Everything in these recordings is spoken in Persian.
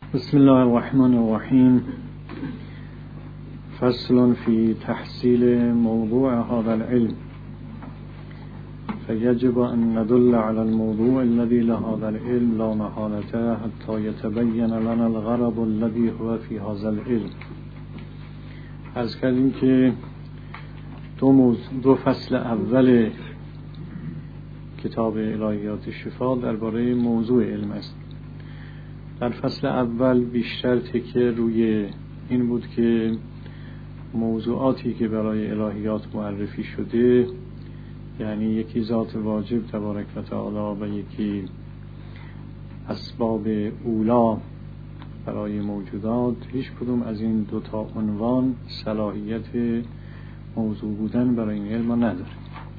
بسم الله الرحمن الرحیم. فصل فی تحصیل موضوع هذا العلم، فيجب أن ندل على الموضوع الذي لهذا العلم لا محالة حتى يتبين لنا الغرض الذي هو في هذا العلم. از کردیم که دو فصل اول کتاب الهیات شفا درباره موضوع علم است. در فصل اول بیشتر تکیه روی این بود که موضوعاتی که برای الهیات معرفی شده، یعنی یکی ذات واجب تبارک و تعالی و یکی اسباب اولا برای موجودات، هیچ کدوم از این دوتا عنوان صلاحیت موضوع بودن برای این علم نداره.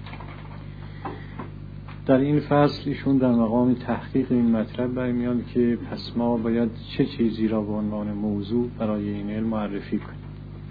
در این فصل ایشون در مقام تحقیق این مطلب برمیاد که پس ما باید چه چیزی را به عنوان موضوع برای این علم معرفی کنیم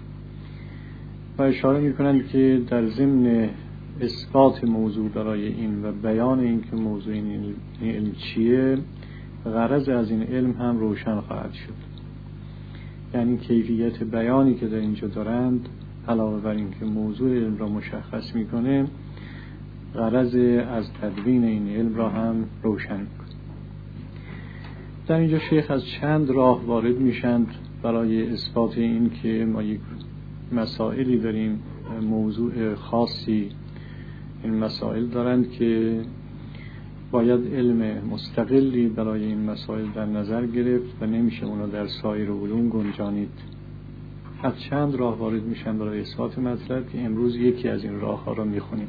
و اشاره میکنند که در ضمن اثبات موضوع برای این و بیان این که موضوع این علم چیه، غرض از این علم هم روشن خواهد شد. یعنی کیفیت بیانی که در اینجا دارند علاوه بر این که موضوع علم را مشخص میکنه، غرض از تدوین این علم را هم روشن میکنه. در اینجا شیخ از چند راه وارد میشند برای اثبات این که ما یک مسائلی داریم، موضوع خاصی این مسائل دارند که باید علم مستقلی برای این مسائل در نظر گرفت و نمیشه اونا در سایر علوم گنجانید. از چند راه وارد میشن برای اثبات مطلب که امروز یکی از این راه ها را میخونیم.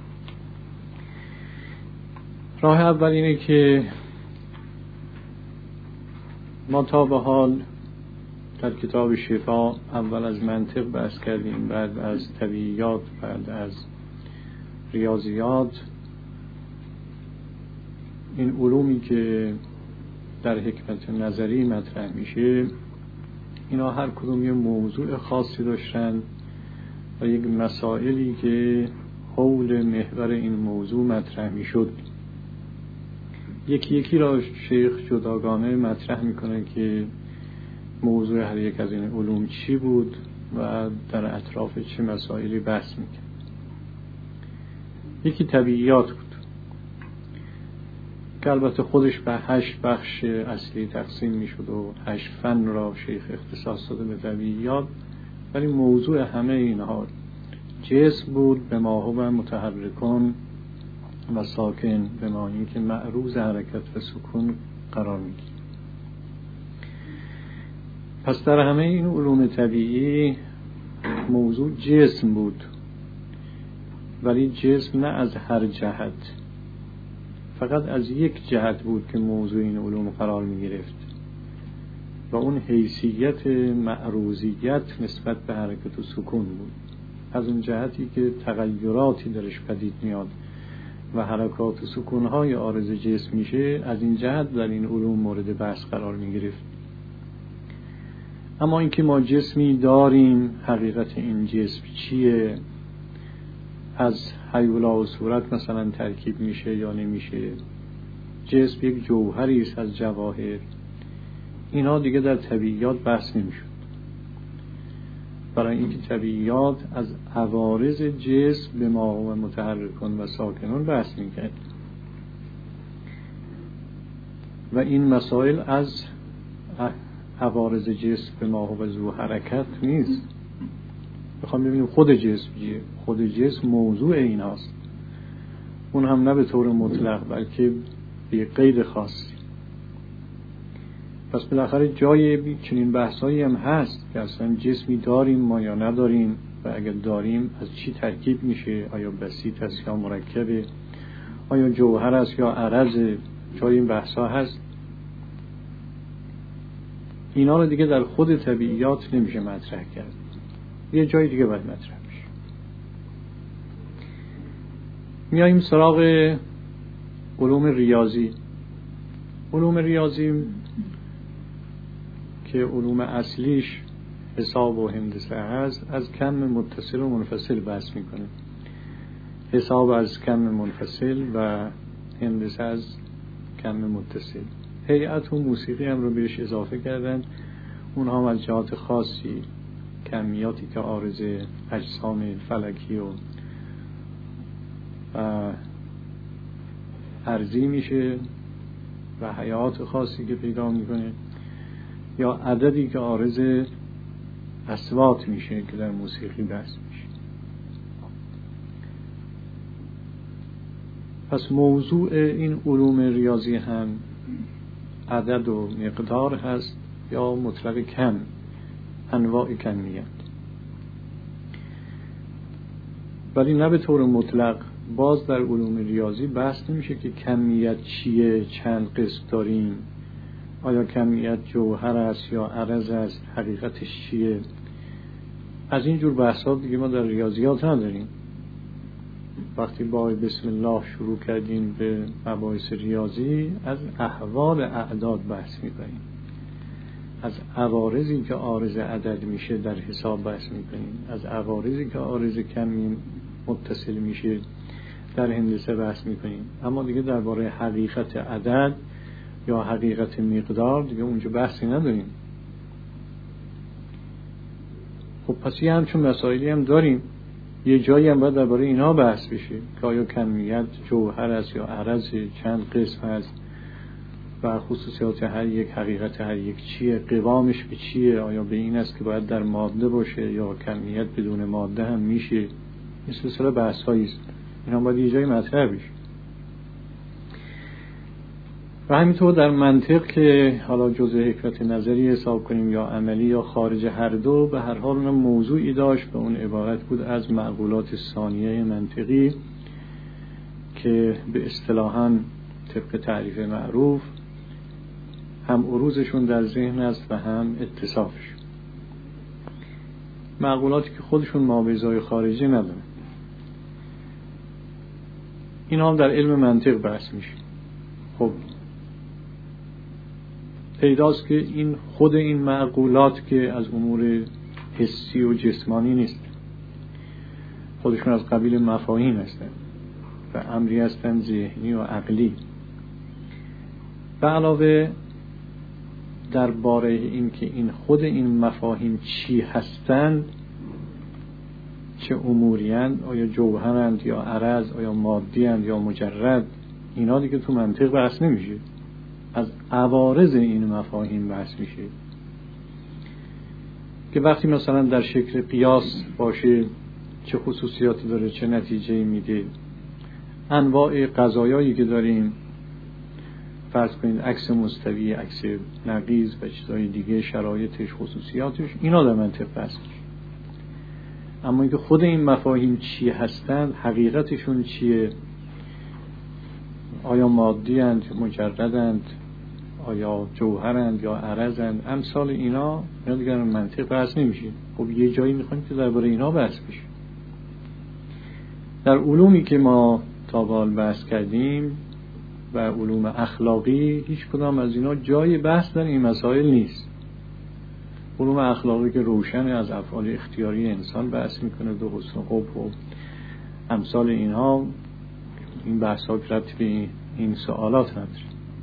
راه اول اینه که ما تا به حال در کتاب شفا اول از منطق بحث کردیم، بعد از طبیعیات، بعد از ریاضیات. این علومی که در حکمت نظری مطرح میشه، اینا هر کدوم یه موضوع خاصی داشتن و یک مسائلی که حول محور این موضوع مطرح میشد. یکی یکی را شیخ جداگانه مطرح میکنه که موضوع هر یک از این علوم چی بود و در اطراف چه مسائلی بحث میکنه. یکی طبیعیات بود که البته خودش به 8 بخش اصلی تقسیم میشد و 8 فن را شیخ اختصاص داده به طبیعیات، ولی موضوع همه اینها جسم بود به ما هو متحرکون و ساکن، به ما این که معروض حرکت و سکون قرار میگیره. پس در همه این علوم طبیعی موضوع جسم بود، ولی جسم نه از هر جهت، فقط از یک جهت بود که موضوع این علوم قرار می گرفت و اون حیثیت معروضیت نسبت به حرکت و سکون بود. از اون جهتی که تغییراتی درش پدید میاد و حرکات و سکونهای عارض جسم میشه، از این جهت در این علوم مورد بحث قرار می گرفت. اما اینکه ما جسمی داریم، حقیقت این جسم چیه، از هیولا و صورت مثلا ترکیب میشه یا نمیشه، جسم یک جوهری است از جواهر، اینا دیگه در طبیعیات بحث نمیشد. برای اینکه طبیعیات از عوارض جسم به ما و متحرکون و ساکنون بحث میکرد و این مسائل از عوارض جسم به ما و ذو حرکت نیست. میخوام ببینیم خود جسم چیه. خود جسم موضوع این هاست، اون هم نه به طور مطلق بلکه به قید خاصی. پس بالاخره جای چنین بحثایی هم هست که اصلا جسمی داریم ما یا نداریم و اگر داریم از چی ترکیب میشه، آیا بسیط است یا مرکبه، آیا جوهر است یا عرض. جای این بحثا هست. اینا رو دیگه در خود طبیعیات نمیشه مطرح کرد، یه جای دیگه باید مطرح میشه. میاییم سراغ علوم ریاضی. علوم ریاضی که علوم اصلیش حساب و هندسه هست، از کم متصل و منفصل بحث میکنه. حساب از کم منفصل و هندسه از کم متصل. هیئت و موسیقی هم رو بهش اضافه کردن اونها هم از جهات خاصی کمیاتی که عارض اجسام فلکی و ارضی میشه و حیات خاصی که پیدا میکنه، یا عددی که عارض اصوات میشه که در موسیقی بحث میشه. پس موضوع این علوم ریاضی هم عدد و مقدار هست یا مطلق کم، انواع کمیت، ولی نه به طور مطلق. باز در علوم ریاضی بحث نمیشه که کمیت چیه، چند قسم داریم، آیا کمیت جوهر است یا عرض است، حقیقتش چیه. از این جور بحثات دیگه ما در ریاضیات نداریم. وقتی با بسم الله شروع کردیم به مباحث ریاضی، از احوال اعداد بحث می‌کنیم، از عوارضی که عارض عدد میشه در حساب بحث می‌کنیم، از عوارضی که عارض کمی متصل میشه در هندسه بحث می‌کنیم. اما دیگه درباره حقیقت عدد یا حقیقت مقدار دیگه اونجا بحثی نداریم. خب پس یه همچون مسائلی هم داریم، یه جایی هم باید درباره اینا بحث بشه که آیا کمیت جوهر است یا عرض، چند قسم هست و خصوصیات هر یک، حقیقت هر یک چیه، قوامش به چیه، آیا به این است که باید در ماده باشه یا کمیت بدون ماده هم میشه. این سلسله بحث هایی است، اینا باید یه جایی مطرح بشه. و همینطور در منطق که حالا جزء حکمت نظری حساب کنیم یا عملی یا خارج هر دو، به هر حال اون موضوعی داشت به اون عبارت بود از معقولات ثانیه منطقی که به اصطلاحاً طبق تعریف معروف هم عروضشون در ذهن است و هم اتصافشون. معقولاتی که خودشون مابعضای خارجی ندارن. این هم در علم منطق بحث میشه. خب پیداست که این خود این معقولات که از امور حسی و جسمانی نیست، خودشون از قبیل مفاهیم هستن و امری هستن ذهنی و عقلی. به علاوه درباره این که این خود این مفاهیم چی هستند، چه اموریند، آیا جوهرند یا عرض، آیا مادیند یا مجرد، اینا دیگه تو منطق بحث نمیشه، از عوارض این مفاهیم بحث میشه که وقتی مثلا در شکل قیاس باشه چه خصوصیاتی داره، چه نتیجه میده. انواع قضایایی که داریم، فرض کنید عکس مستوی، عکس نقیض و چیزهای دیگه، شرایطش، خصوصیاتش، اینا در منطق بحث میشه. اما اینکه خود این مفاهیم چی هستند، حقیقتشون چیه، آیا مادی اند، مجردند، آیا جوهرند یا عرضند، امثال اینا دیگه در منطق بحث نمیشه. خب یه جایی میخوایم که درباره اینا بحث بشه. در علومی که ما تا به حال بحث کردیم و علوم اخلاقی، هیچ کدام از اینا جای بحث در این مسائل نیست. علوم اخلاقی که روشن از افعال اختیاری انسان بحث میکنه، دو حسن و قبح و امثال اینها، این بحث ها ربطی به این سوالات نداره.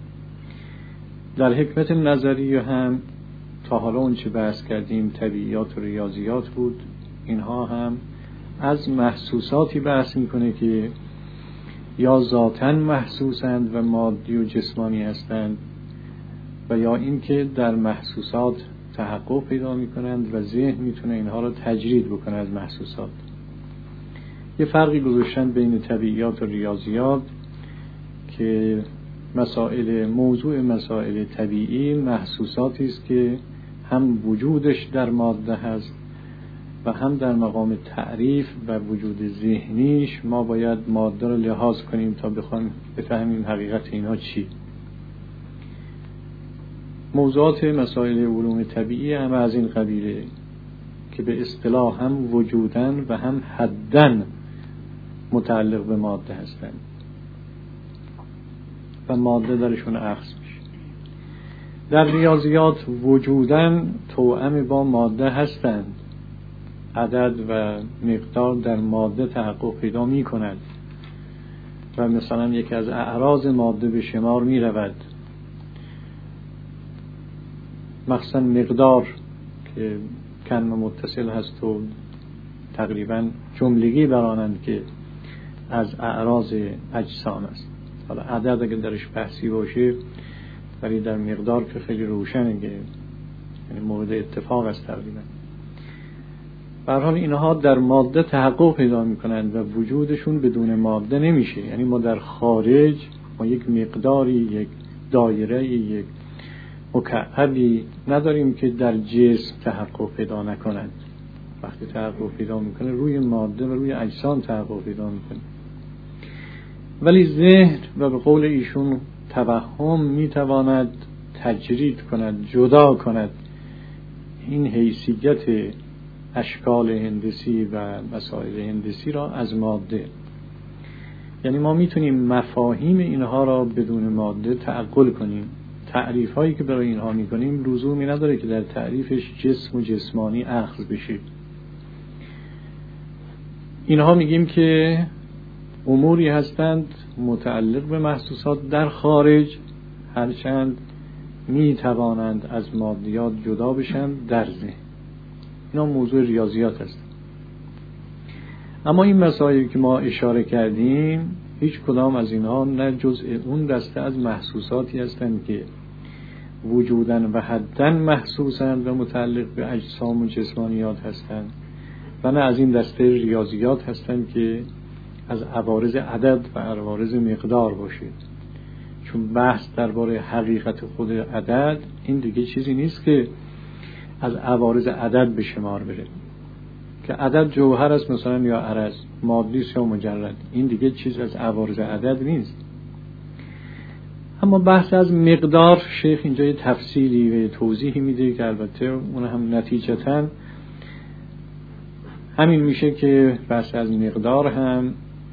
در حکمت نظری هم تا حالا اون چه بحث کردیم طبیعیات و ریاضیات بود. اینها هم از محسوساتی بحث میکنه که یا ذاتاً محسوسند و مادی و جسمانی هستند، و یا اینکه در محسوسات تحقق پیدا میکنند و ذهن میتونه اینها رو تجرید بکنه از محسوسات. یه فرقی گذاشتن بین طبیعیات و ریاضیات که موضوع مسائل طبیعی محسوساتی است که هم وجودش در ماده هست و هم در مقام تعریف و وجود ذهنیش ما باید ماده رو لحاظ کنیم تا بفهمیم حقیقت اینا چی. موضوعات مسائل علوم طبیعی هم از این قبیله که به اصطلاح هم وجودن و هم حدن متعلق به ماده هستند و ماده درشون اخذ میشه. در ریاضیات وجودن توأم با ماده هستند، عدد و مقدار در ماده تحقق پیدا می کند و مثلا یکی از اعراض ماده به شمار می رود. مخصوصا مقدار که کلمه متصل هست و تقریبا جملگی برانند که از اعراض اجسام است. حالا عدد اگر درش بحثی باشه، ولی در مقدار که خیلی روشنه که یعنی مورد اتفاق است تقریبا. به هر حال اینها در ماده تحقق پیدا میکنند و وجودشون بدون ماده نمیشه. یعنی ما در خارج ما یک مقداری، یک دایره، یک مکعبی نداریم که در جسم تحقق پیدا نکنند. وقتی تحقق پیدا میکنه روی ماده و روی اجسام تحقق پیدا میکنه. ولی ذهن و به قول ایشون توهم میتواند تجرید کند، جدا کند این حیثیت اشکال هندسی و مسائل هندسی را از ماده. یعنی ما میتونیم مفاهیم اینها را بدون ماده تعقل کنیم. تعریف هایی که برای اینها میکنیم لزومی نداره که در تعریفش جسم و جسمانی اخذ بشه. اینها میگیم که اموری هستند متعلق به محسوسات در خارج، هرچند میتوانند از مادیات جدا بشن در ذهن. اینا موضوع ریاضیات است. اما این مسائلی که ما اشاره کردیم هیچ کدام از اینها نه جزء اون دسته از محسوساتی هستند که وجودن و حدن محسوسند و متعلق به اجسام و جسمانیات هستند، و نه از این دسته ریاضیات هستند که از عوارض عدد و عوارض مقدار باشه. چون بحث درباره حقیقت خود عدد این دیگه چیزی نیست که از عوارض عدد به شمار بره، که عدد جوهر است مثلا یا عرض، مادی است یا مجرد. این دیگه چیز از عوارض عدد نیست. اما بحث از مقدار شیخ اینجا یه تفصیلی و توضیحی میده که البته اون هم نتیجتاً همین میشه که بحث از مقدار هم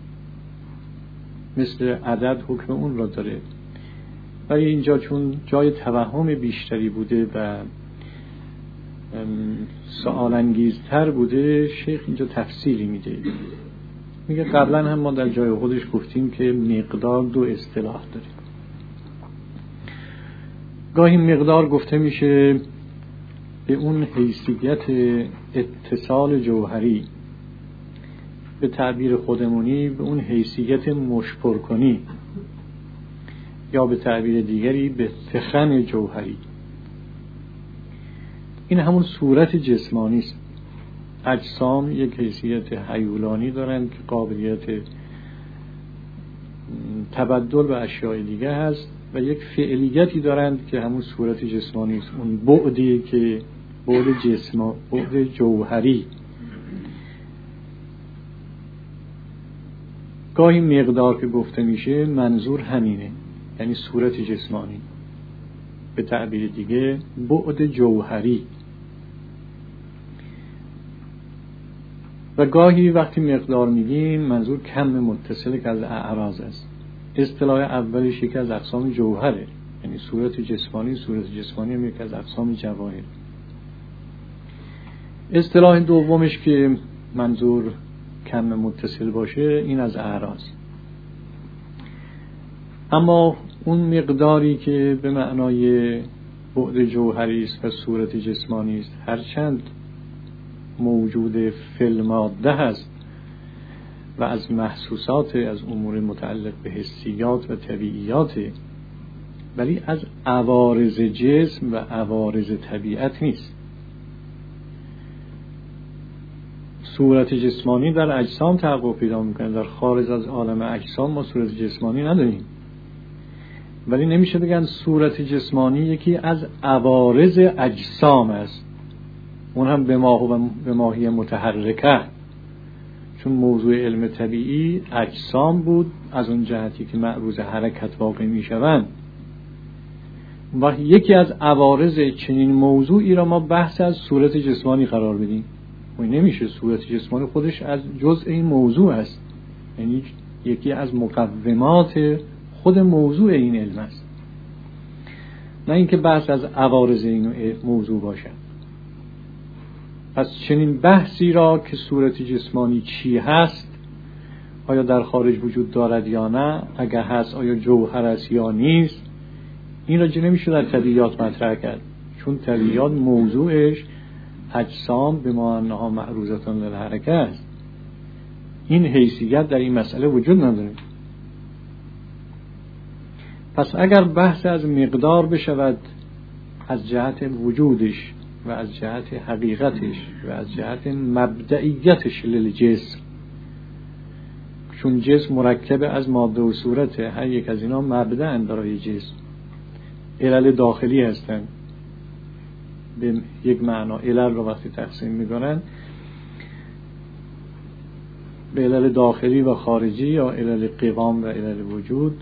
مثل عدد حکم اون را داره، ولی اینجا چون جای توهم بیشتری بوده و سوال انگیزتر بوده، شیخ اینجا تفصیلی میده. میگه قبلا هم ما در جای خودش گفتیم که مقدار دو اصطلاح داره. گاهی مقدار گفته میشه به اون حیثیت اتصال جوهری، به تعبیر خودمونی به اون حیثیت مشپرکنی، یا به تعبیر دیگری به تخن جوهری. این همون صورت جسمانی است. اجسام یک حیثیت هیولانی دارند که قابلیت تبدل به اشیاء دیگه هست، و یک فعلیتی دارند که همون صورت جسمانی است. اون بعدی که بعد جوهری. گاهی مقدار که گفته میشه منظور همینه، یعنی صورت جسمانی، به تعبیر دیگه بعد جوهری. و گاهی وقتی مقدار میگیم منظور کم متصل که از اعراض است. اصطلاح اولش یکی از اقسام جوهره، یعنی صورت جسمانی. صورت جسمانی هم یکی از اقسام جواهر. اصطلاح دومش که منظور کم متصل باشه این از اعراض. اما اون مقداری که به معنای بعد جوهری است و صورت جسمانی است، هرچند موجود فی الماده هست و از محسوسات، از امور متعلق به حسیات و طبیعیات، ولی از عوارض جسم و عوارض طبیعت نیست. صورت جسمانی در اجسام تحقق پیدا میکنه. در خارج از عالم اجسام ما صورت جسمانی نداریم، ولی نمیشه بگن صورت جسمانی یکی از عوارض اجسام است، اون هم به ماهی متحرکه، چون موضوع علم طبیعی اجسام بود از اون جهتی که معروض حرکت واقع میشوند. و یکی از عوارض چنین موضوعی را ما بحث از صورت جسمانی قرار بدیم، و نمیشه. صورت جسمانی خودش از جزء این موضوع است، یعنی یکی از مقومات خود موضوع این علم است، نه اینکه بحث از عوارض این موضوع باشد. پس چنین بحثی را که صورت جسمانی چی هست، آیا در خارج وجود دارد یا نه، اگر هست آیا جوهر است یا نیست، این را نمیشه در طبیعیات مطرح کرد، چون طبیعیات موضوعش اجسام به ما انها معروضتان للحرکه است. این حیثیت در این مسئله وجود نداره. پس اگر بحث از مقدار بشود از جهت وجودش و از جهت حقیقتش و از جهت مبدئیتش للجسم، چون جسم مرکب از ماده و صورته، هر یک از اینا مبدأ برای جسم، علل داخلی هستند. به یک معنا علل رو وقتی تقسیم میکنن به علل داخلی و خارجی یا علل قوام و علل وجود،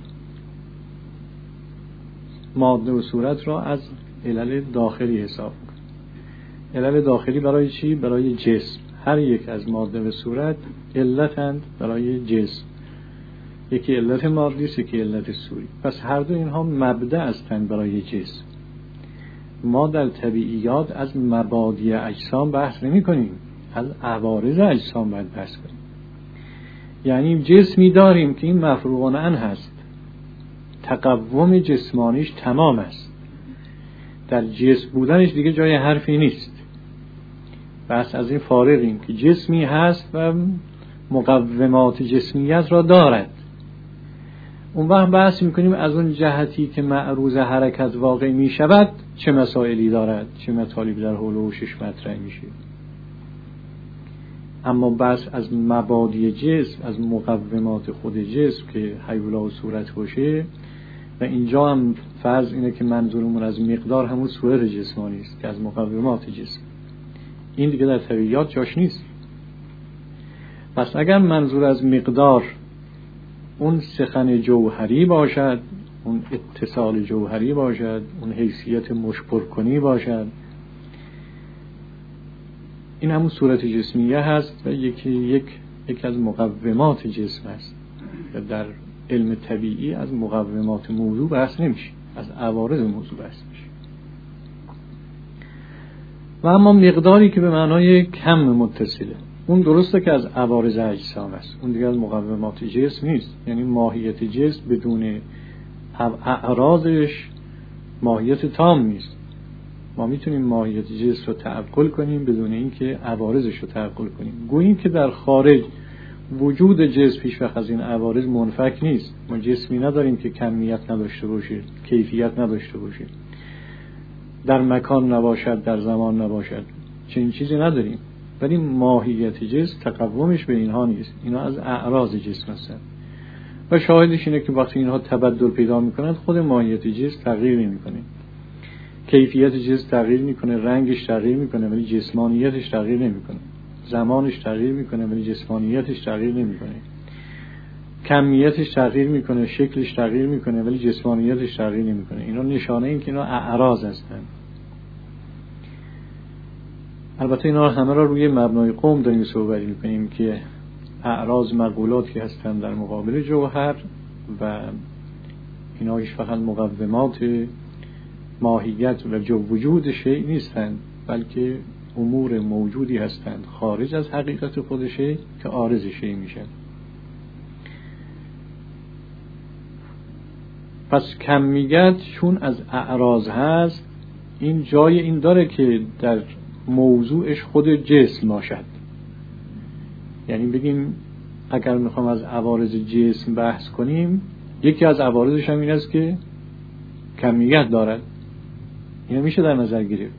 ماده و صورت را از علل داخلی حساب میکنن. علل داخلی برای چی؟ برای جسم. هر یک از ماده و صورت علتند برای جسم، یکی علت مادی است، یکی علت صوری. پس هر دو اینها مبدأ هستند برای جسم. ما در طبیعیات از مبادی اجسام بحث نمی کنیم، از عوارض اجسام باید بحث کنیم. یعنی جسمی داریم که این مفروغ عنه هست، تقوم جسمانیش تمام است، در جسم بودنش دیگه جای حرفی نیست. بس از این فارغیم که جسمی هست و مقومات جسمیت را دارد. اون وقت بحث میکنیم از اون جهتی که معروض حرکت واقع میشود چه مسائلی دارد، چه مطالبی در حول و حوشش مطرح میشه. اما بحث از مبادی جسم، از مقومات خود جسم که حیولا و صورت باشه، و اینجا هم فرض اینه که منظورمون از مقدار همون صورت جسمانی است که از مقومات جسم، این دیگه در طبیعیات جاش نیست. پس اگر منظور از مقدار اون سخن جوهری باشد، اون اتصال جوهری باشد، اون حیثیت مشبر کنی باشد، این همون صورت جسمیه هست و یکی از مقومات جسم است. در علم طبیعی از مقومات موضوع بحث نمیشه، از عوارض موضوع بحث میشه. و اما مقداری که به معنای کم متصله، اون درسته که از عوارض اجسام است، اون دیگه از مقومات جسم نیست. یعنی ماهیت جسم بدون اعراضش ماهیت تام نیست. ما میتونیم ماهیت جسم رو تعقل کنیم بدون اینکه عوارضش رو تعقل کنیم. گوییم که در خارج وجود جسم پیش وقت از این عوارض منفک نیست. ما جسمی نداریم که کمیت نداشته باشه، کیفیت نداشته باشه، در مکان نباشد، در زمان نباشد، چنین چیزی نداریم. ولی ماهیت جسم تقومش به اینها نیست، اینا از اعراض جسم هستند. و شاهدش اینه که وقتی اینها تبدل پیدا میکنند خود ماهیت جسم تغییر نمیکنه، کیفیت جسم تغییر میکنه، رنگش تغییر میکنه ولی جسمانیتش تغییر نمیکنه، زمانش تغییر میکنه ولی جسمانیتش تغییر نمیکنه، کمیتش تغییر میکنه، شکلش تغییر میکنه ولی جسمانیتش تغییر نمیکنه. اینا نشانه این که اینا اعراض هستند. البته اینا همه را روی مبنای قوم داریم صحبت میکنیم که اعراض مقولاتی هستند در مقابل جوهر و اینا هیچ فقط مقومات ماهیت و وجود شیء نیستند، بلکه امور موجودی هستند خارج از حقیقت خود شیء که عارض شیء میشن. پس کمیت چون از اعراض هست، این جای این داره که در موضوعش خود جسم باشد. یعنی بگیم اگر میخوام از عوارض جسم بحث کنیم، یکی از عوارضش هم این است که کمیت دارد، این میشه در نظر گرفت.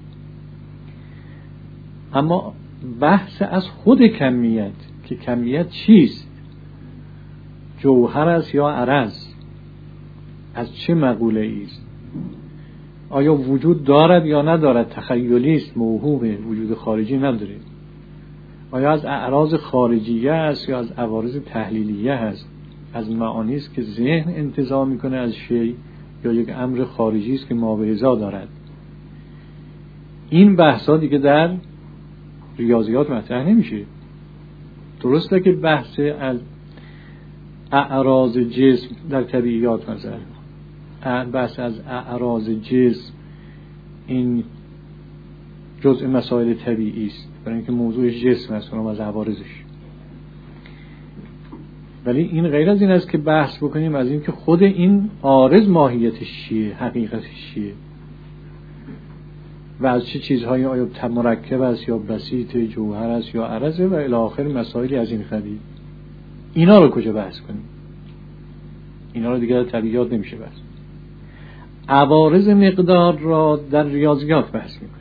اما بحث از خود کمیت که کمیت چیست، جوهر است یا عرض، از چه مقوله است، آیا وجود دارد یا ندارد، تخیلی است، موهومه، وجود خارجی نداره، آیا از اعراض خارجیه است یا از عوارض تحلیلیه است، از معانی است که ذهن انتزاع میکنه از شیء یا یک امر خارجی است که مابعضا دارد. این بحثا دیگه در ریاضیات مطرح نمیشه. درسته که بحث از اعراض جسم در طبیعیات مطرح، بحث از اعراض جسم این جزء مسائل طبیعی است، برای اینکه موضوعش جسم است، اونم از عوارضش. ولی این غیر از این است که بحث بکنیم از این که خود این عارض ماهیتش چیه، حقیقتش چیه. و از چه چیزهایی آیا مرکب است یا بسیط، جوهر است یا عرضه و الی آخر مسائلی از این قبیل. اینا رو کجا بحث کنیم؟ اینا رو دیگه طبیعیات نمیشه بحث. عوارض مقدار را در ریاضیات بحث میکنیم.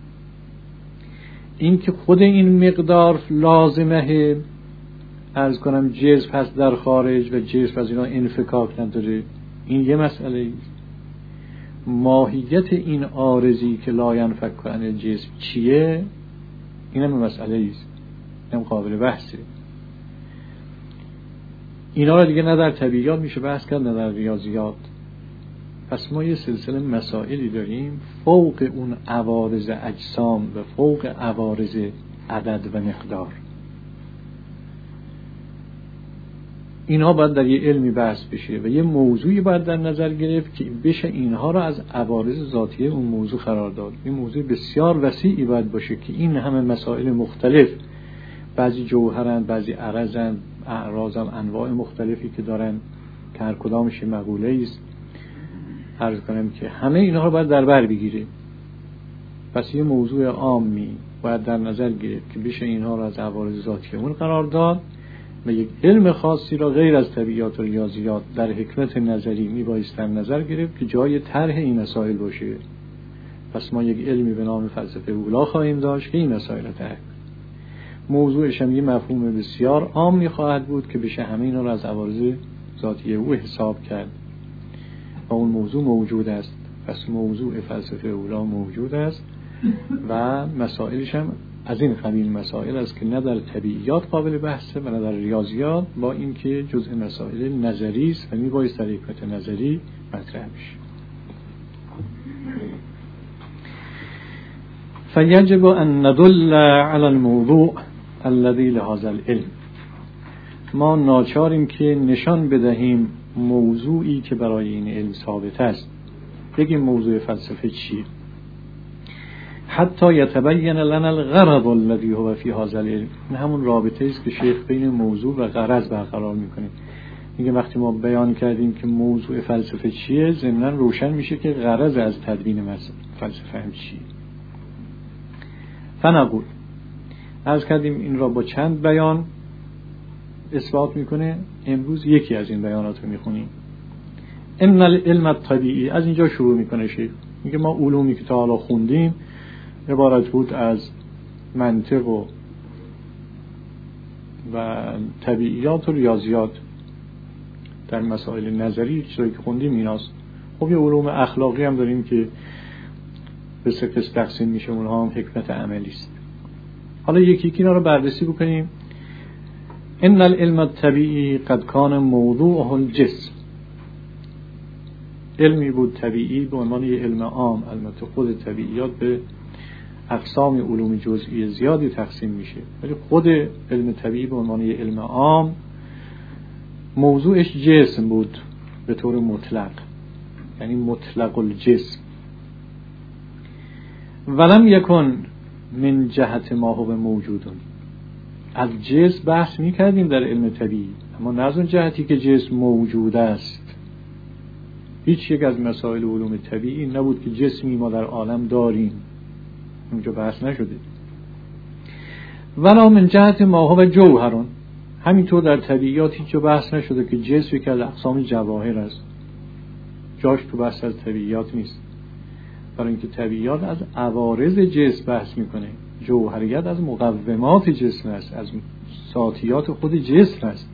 این که خود این مقدار لازمه، عرض کنم جسم هست در خارج و جسم از اینا انفکاک نداره، این یه مسئله است. ماهیت این عارضی که لا ینفک عن الجسم چیه، این هم مسئله است، این هم قابل بحثه. اینا رو دیگه نه در طبیعیات میشه بحث کرد نه در ریاضیات. پس ما یه سلسله مسائلی داریم فوق اون عوارض اجسام و فوق عوارض عدد و مقدار. اینها باید در یه علمی بحث بشه و یه موضوعی باید در نظر گرفت که بشه اینها رو از عوارض ذاتیه اون موضوع قرار داد. این موضوع بسیار وسیعی باید باشه که این همه مسائل مختلف، بعضی جوهرن، بعضی عرضن، اعراضم انواع مختلفی که دارن که هر کدامش مقوله است، عرض کنم که همه اینها رو باید در بر بگیره. پس یه موضوع عامی باید در نظر گرفت که بشه اینها رو از عوارض ذاتیه اون قرار داد و یک علم خاصی را غیر از طبیعیات و ریاضیات در حکمت نظری میبایست در نظر گرفت که جای طرح این مسائل باشه. پس ما یک علمی به نام فلسفه اولا خواهیم داشت که این مسائل را طرح کنه. موضوعش هم یه مفهوم بسیار عامی خواهد بود که بشه همه اینا را از عوارض ذاتیه او حساب کرد و اون موضوع موجود است. پس موضوع فلسفه اولا موجود است و مسائلش هم از این قبیل مسائل است که نه در طبیعیات قابل بحثه و نه در ریاضیات، با اینکه جزء مسائل نظری است و میبایست در حکمت نظری مطرح بشه. فیجب ان ندل علی الموضوع الذي لهذا العلم. ما ناچاریم که نشان بدهیم موضوعی که برای این علم ثابت است. بگیم موضوع فلسفه چیه، حتی یتبین لنا الغرض الذي هو فی هذا العلم. این همون رابطه است که شیخ بین موضوع و غرض برقرار میکنه. میگه وقتی ما بیان کردیم که موضوع فلسفه چیه، ضمناً روشن میشه که غرض از تدوین فلسفه هم چیه. فنقول، عرض کردیم این را با چند بیان اثبات میکنه. امروز یکی از این بیانات رو میخونیم. ان العلم الطبیعی، از اینجا شروع میکنه شیخ. میگه ما علومی که تا حالا خوندیم عبارت بود از منطق و طبیعیات و ریاضیات. در مسائل نظری چیزایی که خوندیم ایناست. خب یه علوم اخلاقی هم داریم که به سه قسم تقسیم میشه، اونها هم حکمت عملی است. حالا یکی اینا رو بررسی بکنیم. ان العلم الطبیعی قد کان موضوعه الجسم. علمی بود طبیعی به عنوان یه علم عام. البته خود طبیعیات به اقسام علوم جزئی زیادی تقسیم میشه، ولی خود علم طبیعی به عنوان یه علم عام موضوعش جسم بود به طور مطلق، یعنی مطلق الجسم. ولم یکن من جهت ما هو موجودون. از جسم بحث میکردیم در علم طبیعی، اما نه از اون جهتی که جسم موجود است. هیچ یک از مسائل علوم طبیعی نبود که جسمی ما در عالم داریم، اونجا بحث نشده. ولا من جهت ما هو جوهرون. همینطور در طبیعیات هیچ بحث نشده که جسمی که از اقسام جواهر است. جاش تو بحث از طبیعیات نیست، برای اینکه طبیعیات از عوارض جسم بحث میکنه، جوهریت از مقومات جسم است، از ذاتیات خود جسم است.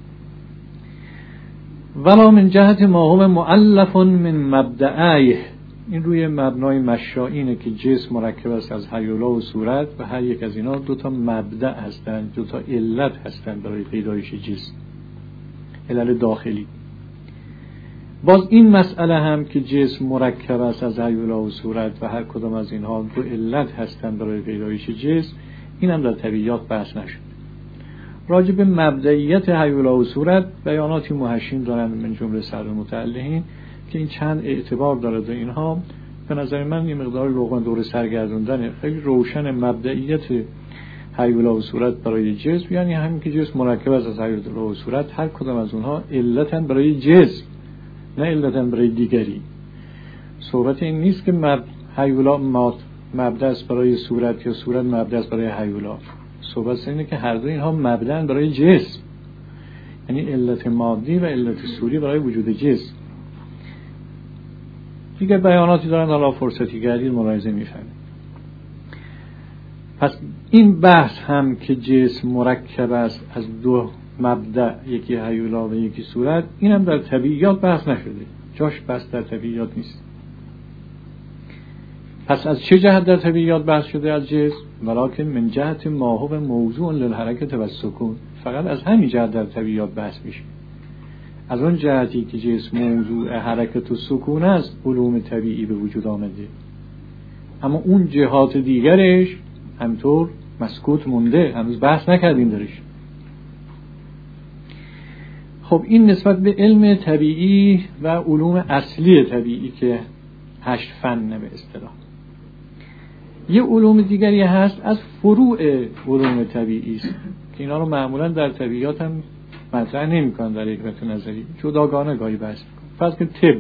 ولا من جهت ما هو مؤلف من مبدأیه. این روی مبنای مشائینه که جسم مرکب است از هیولا و صورت و هر یک از اینا دو تا مبدأ هستند، دو تا علت هستند برای پیدایش جسم، علل داخلی. باز این مسئله هم که جسم مرکب است از هیولا و صورت و هر کدام از اینها دو علت هستند برای پیدایش جسم، این هم در طبیعیات بحث نشد. راجع به مبدئیت هیولا و صورت بیاناتی محشین دارن، من جمله صدر متعلقین، که این چند اعتبار دارد و اینها به نظر من یه مقدار لغمن دور سرگردوندن. خیلی روشن مبدئیت هیولا و صورت برای جسم، یعنی همین که جسم مرکب است از هیولا و صورت، هر کدام از اونها علتن برای جسم نه علتن برای دیگری. صحبت این نیست که هیولا مبدا است برای صورت یا صورت مبدا است برای هیولا. صحبت اینه که هر دو اینها مبدأ برای جسم، یعنی علت مادی و علت صوری برای وجود جسم. دیگه بیاناتی دارن، حالا فرصتی گردید ملاحظه می‌فهمید. پس این بحث هم که جسم مرکب است از دو مبدأ، یکی هیولا و یکی صورت، این هم در طبیعیات بحث نشده، جاش بحث در طبیعیات نیست. پس از چه جهت در طبیعیات بحث شده از جسم؟ ولکن من جهت ما هو موضوع للحرکت و السکون، فقط از همین جهت در طبیعیات بحث میشه. از اون جهتی که جسم موضوع حرکت و سکون است علوم طبیعی به وجود آمده، اما اون جهات دیگرش همطور مسکوت مونده، هنوز بحث نکردیم درش. خب این نسبت به علم طبیعی و علوم اصلی طبیعی که 8 فن به اصطلاح. یه علوم دیگری هست از فروع علوم طبیعی است که اینا رو معمولا در طبیعیات هم مطرح نمی‌کنن، در حکمت نظری جداگانه گاهی بحث می‌کنن. فرض کن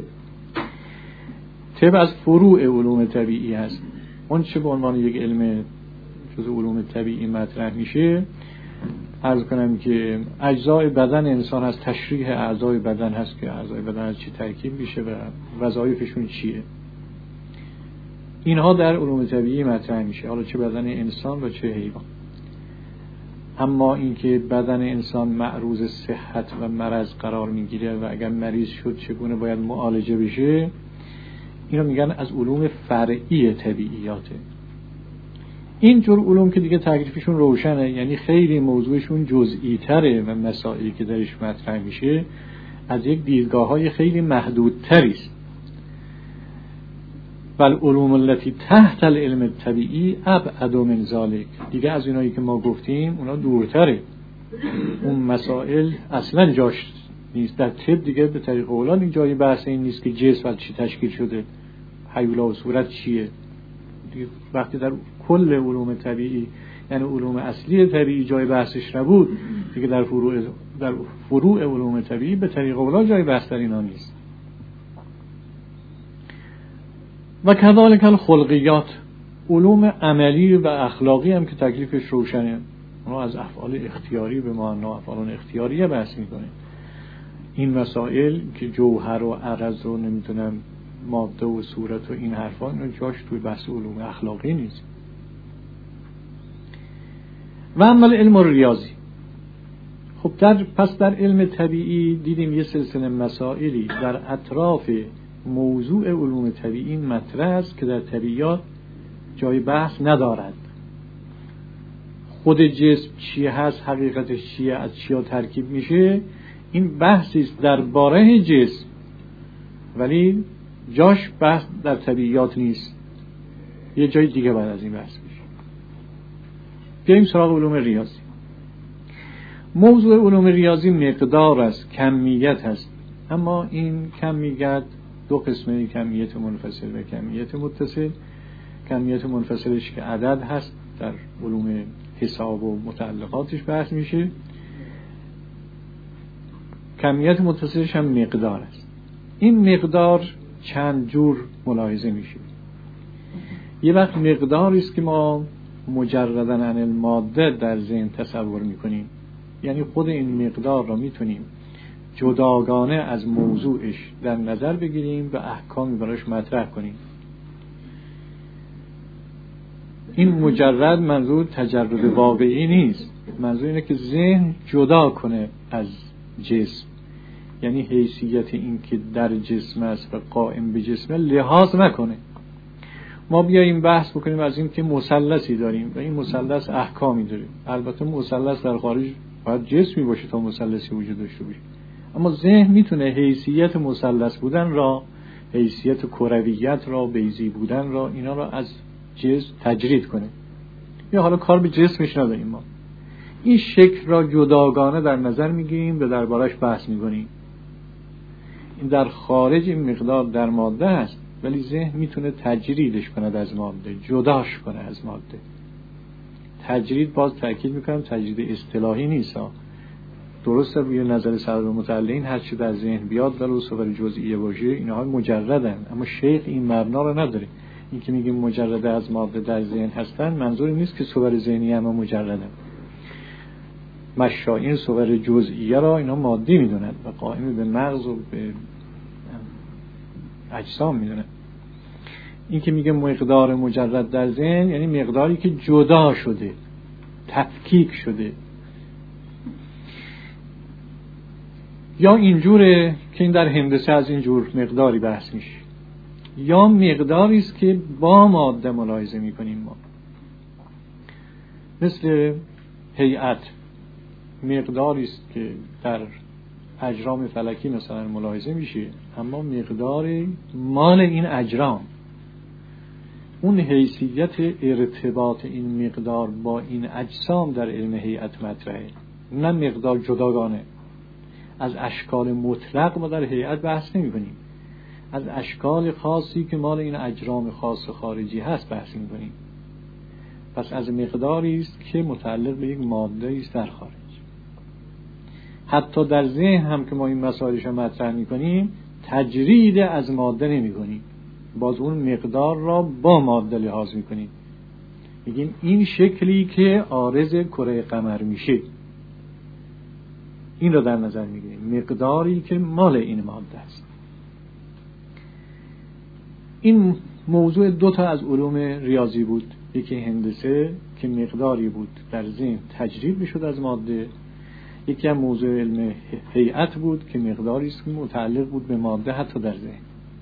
طب از فروع علوم طبیعی هست. اون چه به عنوان یک علم جزء علوم طبیعی مطرح میشه، عرض کنم که اجزای بدن انسان هست، تشریح اعضای بدن هست که اعضای بدن از چی ترکیب میشه و وظایفشون چیه، اینها در علوم طبیعی مطرح میشه، حالا چه بدن انسان و چه حیوان. اما اینکه بدن انسان معروض صحت و مرض قرار میگیره و اگر مریض شد چگونه باید معالجه بشه، اینو میگن از علوم فرعی طبیعیاته. این جور علوم که دیگه تکلیفشون روشنه، یعنی خیلی موضوعشون جزئی تره و مسائلی که درش مطرح میشه از یک دیدگاه‌های خیلی محدودتری است. بل علوم التي تحت العلم الطبیعی ابعد من ذلك، دیگه از اینایی که ما گفتیم اونا دورتره، اون مسائل اصلا جاش نیست. در طب دیگه به طریق اولاد این جای بحث این نیست که جسم از چی تشکیل شده، هیولا و صورت چیه. دیگه وقتی در کل علوم طبیعی یعنی علوم اصلی طبیعی جای بحثش نبود، دیگه در فروع علوم طبیعی به طریق اولاد جای بحث در اینا نیست. و کذالک الخلقیات، علوم عملی و اخلاقی هم که تکلیفش روشنه، ما از افعال اختیاری به معنی افعال اختیاریه بحث میکنه. این مسائل که جوهر و عرض و نمیتونم ماده و صورت و این حرفا، اینو جاش توی بحث علوم اخلاقی نیست. و عمل علم ریاضی. خب پس در علم طبیعی دیدیم یه سلسله مسائلی در اطراف موضوع علوم طبیعی مطرح است که در طبیعیات جای بحث ندارد. خود جسم چیه هست، حقیقتش چیه، از چیا ترکیب میشه، این بحثی است درباره جسم، ولی جاش بحث در طبیعیات نیست، یه جای دیگه بعد از این بحث میشه. بیاییم سراغ علوم ریاضی. موضوع علوم ریاضی مقدار است، کمیت هست، اما این کمیت دو قسمه، کمیت منفصل و کمیت متصل. کمیت منفصلش که عدد هست در علوم حساب و متعلقاتش بحث میشه، کمیت متصلش هم مقدار است. این مقدار چند جور ملاحظه میشه. یه وقت مقداری است که ما مجرداً عن الماده در ذهن تصور میکنیم، یعنی خود این مقدار را میتونیم جداگانه از موضوعش در نظر بگیریم و احکامی براش مطرح کنیم. این مجرد منظور تجرد واقعی نیست، منظور اینه که ذهن جدا کنه از جسم، یعنی حیثیت این که در جسم است و قائم به جسم لحاظ نکنه. ما بیاییم بحث بکنیم از این که مثلثی داریم و این مثلث احکامی داره. البته مثلث در خارج باید جسمی باشه تا مثلثی وجود داشته باشه، اما ذهن میتونه حیثیت مثلث بودن را، حیثیت کرویت را، بیضی بودن را، اینا را از جسم تجرید کنه. یا حالا کار به جسمش نداریم، ما این شکل را جداگانه در نظر میگیریم و دربارش بحث میکنیم. این در خارج این مقدار در ماده است، ولی ذهن میتونه تجریدش کنه از ماده، جداش کنه از ماده. تجرید باز تأکید میکنم تجرید اصطلاحی نیست، درسته روی نظر صدر متعلقین هر چی در ذهن بیاد ولو صور جزئیه باشه اینها مجردن، اما شیخ این مبنا رو نداره. این که میگیم مجرد از ماده در ذهن هستن، منظور نیست که صور ذهنی هم مجرده. مشایین صور جزئیه را اینا مادی میدونن و قائم به مغز و به اجسام میدونن. این که میگه مقدار مجرد در ذهن یعنی مقداری که جدا شده، تفکیک شده. یا اینجوره که این در هندسه از اینجور مقداری بحث میشه، یا مقداری است که با ماده ملاحظه میکنیم ما، مثل هیئت مقداری است که در اجرام فلکی مثلا ملاحظه میشه، اما مقدار مال این اجرام، اون حیثیت ارتباط این مقدار با این اجسام در علم هیئت مطرحه، نه مقدار جداگانه. از اشکال مطلق ما در هیئت بحث نمی کنیم، از اشکال خاصی که مال این اجرام خاص خارجی هست بحث می کنیم. پس از مقداری است که متعلق به یک ماده است در خارج. حتی در ذهن هم که ما این مسائلش رو مطرح می کنیم، تجرید از ماده نمی کنیم، باز اون مقدار را با ماده لحاظ می کنیم. میگیم این شکلی که عارض کره قمر میشه، این رو در نظر میگیریم، مقداری که مال این ماده است. این موضوع دو تا از علوم ریاضی بود، یکی هندسه که مقداری بود در ذهن تجرید میشد از ماده، یکی هم موضوع علم هیئت بود که مقداری است که متعلق بود به ماده حتی در ذهن.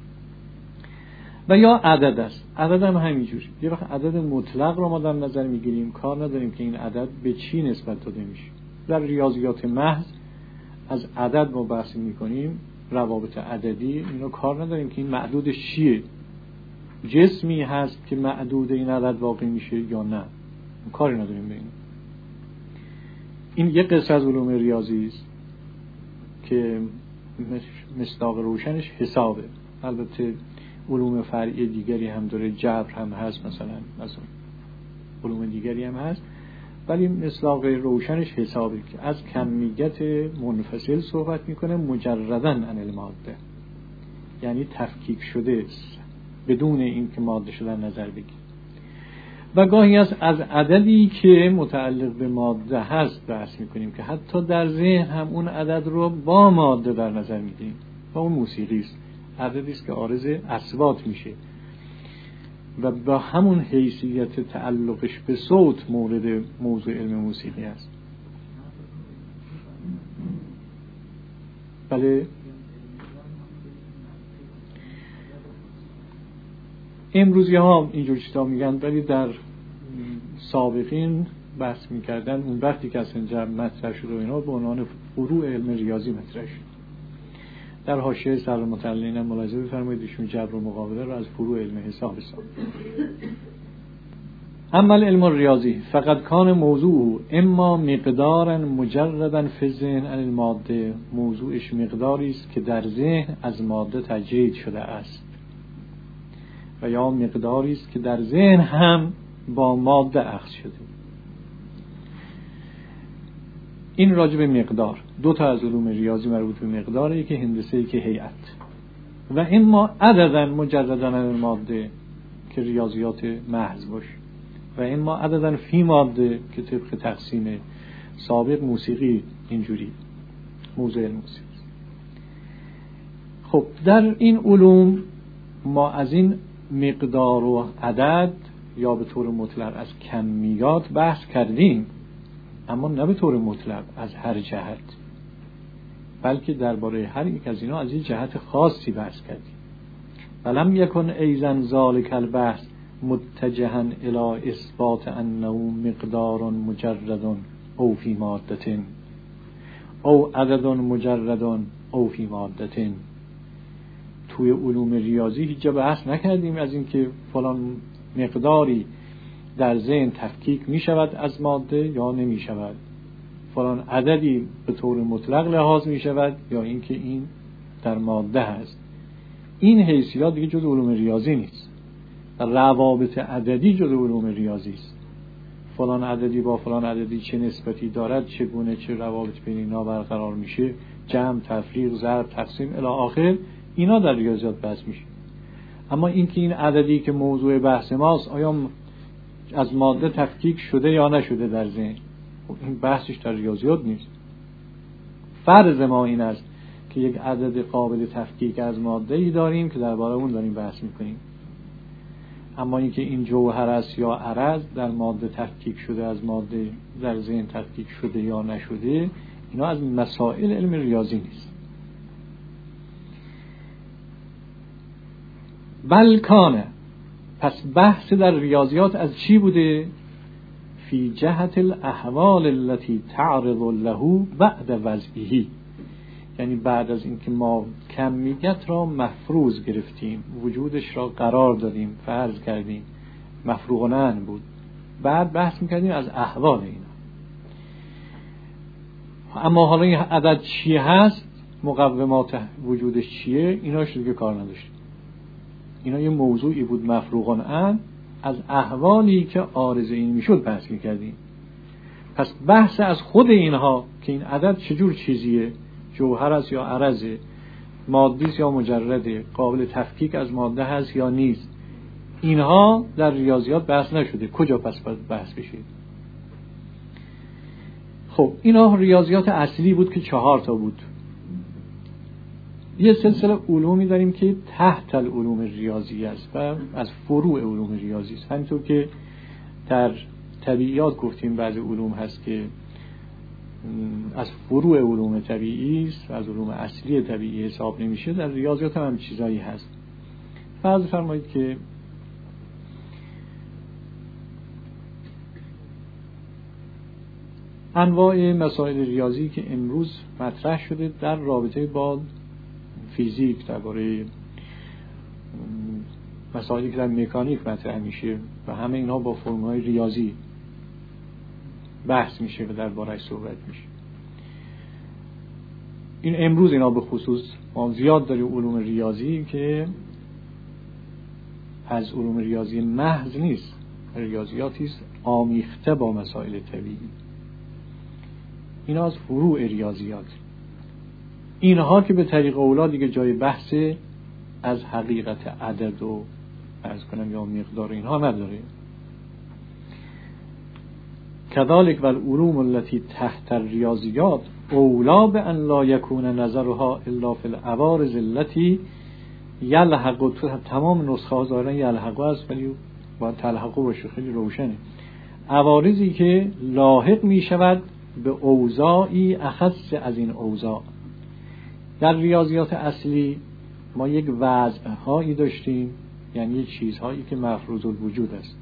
و یا عدد است، عدد هم همینجوری. یه وقت عدد مطلق رو ما در نظر میگیریم، کار نداریم که این عدد به چی نسبت داده میشه. در ریاضیات محض از عدد ما بحث میکنیم، روابط عددی، اینو کار نداریم که این معدودش چیه، جسمی هست که معدود این عدد واقع میشه یا نه، کاری نداریم به این یک قصه از علوم ریاضی است که مصداق روشنش حسابه. البته علوم فرعی دیگری هم داره، جبر هم هست مثلا علوم دیگری هم هست، ولی مصداق روشنش حسابه که از کمیت منفصل صحبت میکنه مجردن عن الماده، یعنی تفکیک شده بدون این که ماده شدن نظر بگیر. و گاهی از عددی که متعلق به ماده هست بحث میکنیم که حتی در ذهن هم اون عدد رو با ماده در نظر میگیریم و اون موسیقی است، عددی است که عارض اصوات میشه و با همون حیثیت تعلقش به صوت مورد موضوع علم موسیقی است. بله، امروزی ها اینجور چیزا میگن، ولی در سابقین بحث میکردن اون وقتی که اصلا جمع مطرح شد و اینا به عنوان فروع علم ریاضی مطرح شد. در حاشیه صدر المتعلین هم ملاحظه بفرمایید ایشون جبر و مقابله رو از فروع علم حساب حساب. اما علم ریاضی فقط کان موضوع اما مقدارا مجردا فی الذهن عن الماده، موضوعش مقداری است که در ذهن از ماده تجرید شده است، و یا مقداری است که در ذهن هم با ماده اخذ شده. این راجع به مقدار. دو تا از علوم ریاضی مربوط به مقداره، یکی هندسه یکی هیئت. و اما عددا مجردا عن الماده که ریاضیات محض باشه، و اما عددا فی ماده که طبق تقسیم سابق موسیقی اینجوری موضوع موسیقی. خب در این علوم ما از این مقدار و عدد یا به طور مطلق از کمیات بحث کردیم، اما نه به طور مطلق از هر جهت، بلکه درباره هر یک از اینا از این جهت خاصی بحث کردیم. ولم یکن ایزن ذالک البحث متجها الی اثبات انه مقدار مجرد او فی ماده او عدد مجرد او فی ماده. توی علوم ریاضی هیچ جا بحث نکردیم از این که فلان مقداری در ذهن تفکیک می شود از ماده یا نمی شود، فلان عددی به طور مطلق لحاظ می شود یا اینکه این در ماده هست. این حیثیات دیگه جز علوم ریاضی نیست. روابط عددی جز علوم ریاضی است. فلان عددی با فلان عددی چه نسبتی دارد، چگونه چه روابط بین اینا برقرار میشه، جمع، تفریق، ضرب، تقسیم الی آخر، اینا در ریاضیات بحث میشه. اما اینکه این عددی که موضوع بحث ماست آیا از ماده تفکیک شده یا نشده در ذهن، این بحثش در ریاضیات نیست. فرض ما این است که یک عدد قابل تفکیک از ماده ای داریم که درباره اون داریم بحث میکنیم. اما اینکه این جوهر است یا عرض در ماده تفکیک شده از ماده در ذهن تفکیک شده یا نشده، اینا از مسائل علم ریاضی نیست. بل کانه، پس بحث در ریاضیات از چی بوده؟ فی جهت الاحوال التي تعرض له بعد وضعه، یعنی بعد از اینکه ما کمیت را مفروض گرفتیم، وجودش را قرار دادیم، فرض کردیم، مفروغ بود، بعد بحث میکردیم از احوال اینا. اما حالا این عدد چیه هست، مقومات وجودش چیه، اینا دیگه کار نداشتیم. اینا یه موضوعی بود مفروغ از احوالی که عارض این میشد بحث میکردیم. پس بحث از خود اینها که این عدد چجور چیزیه، جوهر است یا عرضه، مادی است یا مجرده، قابل تفکیک از ماده هست یا نیست، اینها در ریاضیات بحث نشده. کجا پس باید بحث بشه؟ خب اینا ریاضیات اصلی بود که 4 تا بود. یه سلسله علومی داریم که تحت العلوم ریاضی است و از فروع علوم ریاضی است. همینطور که در طبیعیات گفتیم بعضی علوم هست که از فروع علوم طبیعی است، از علوم اصلی طبیعی حساب نمیشه، در ریاضیات هم چیزایی هست. فرض فرمایید که انواع مسائل ریاضی که امروز مطرح شده در رابطه با فیزیک، درباره مسائلی که در مکانیک مطرح میشه و همه اینها با فرم‌های ریاضی بحث میشه و درباره‌اش صحبت میشه. این امروز اینا به خصوص ما زیاد داریم علوم ریاضی که از علوم ریاضی محض نیست، ریاضیاتی است آمیخته با مسائل طبیعی. اینا از فروع ریاضیات. اینها که به طریق اولا دیگه جای بحث از حقیقت عدد و عرض کنم یا مقدار اینها نداره. كذلك والعلوم التي تحت الریاضیات اولا بأن لا يكون نظرها الا في العوارض التي یلحق. تمام نسخه ها ظاهرا یلحق است ولی باید تلحق باشه، خیلی روشنه. عوارضی که لاحق می شود به اوضاعی اخص از این اوضاع. در ریاضیات اصلی ما یک وضع هایی داشتیم، یعنی چیزهایی که مفروض الوجود است،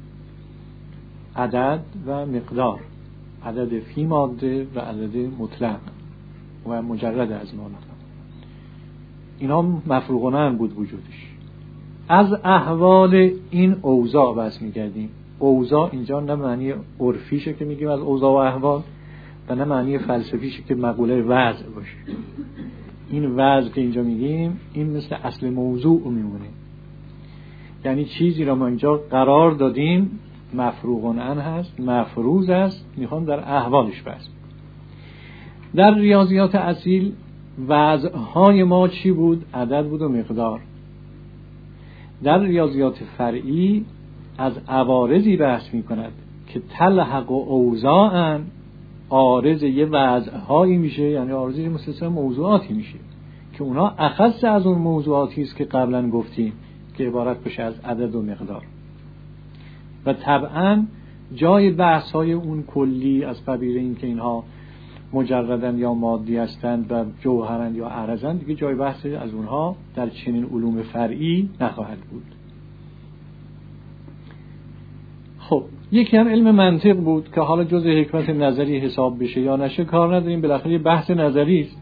عدد و مقدار، عدد فی ماده و عدد مطلق و مجرد از ماده، اینا مفروغ بود وجودش. از احوال این اوضاع بحث می‌کردیم. اوضاع اینجا نه معنی عرفیشه که میگیم از اوضاع و احوال و نه معنی فلسفیشه که مقوله وضع باشه. این وضع که اینجا میگیم این مثل اصل موضوع میمونه، یعنی چیزی را ما اینجا قرار دادیم مفروغ هست، مفروض است، میخوام در احوالش بحث. در ریاضیات اصیل وضعهای ما چی بود؟ عدد بود و مقدار. در ریاضیات فرعی از عوارضی بحث میکند که تلحق و اوضاعن، عارض یه وضعهایی میشه، یعنی عارضی مثل موضوعاتی میشه که اونها اخص از اون موضوعاتی است که قبلا گفتیم که عبارت بشه از عدد و مقدار. و طبعا جای بحث های اون کلی از قبیل این که اینها مجردن یا مادی هستند و جوهرند یا عرضند، دیگه جای بحث از اونها در چنین علوم فرعی نخواهد بود. خب یکی هم علم منطق بود که حالا جز حکمت نظری حساب بشه یا نشه کار نداریم، بالاخره بحث نظری است.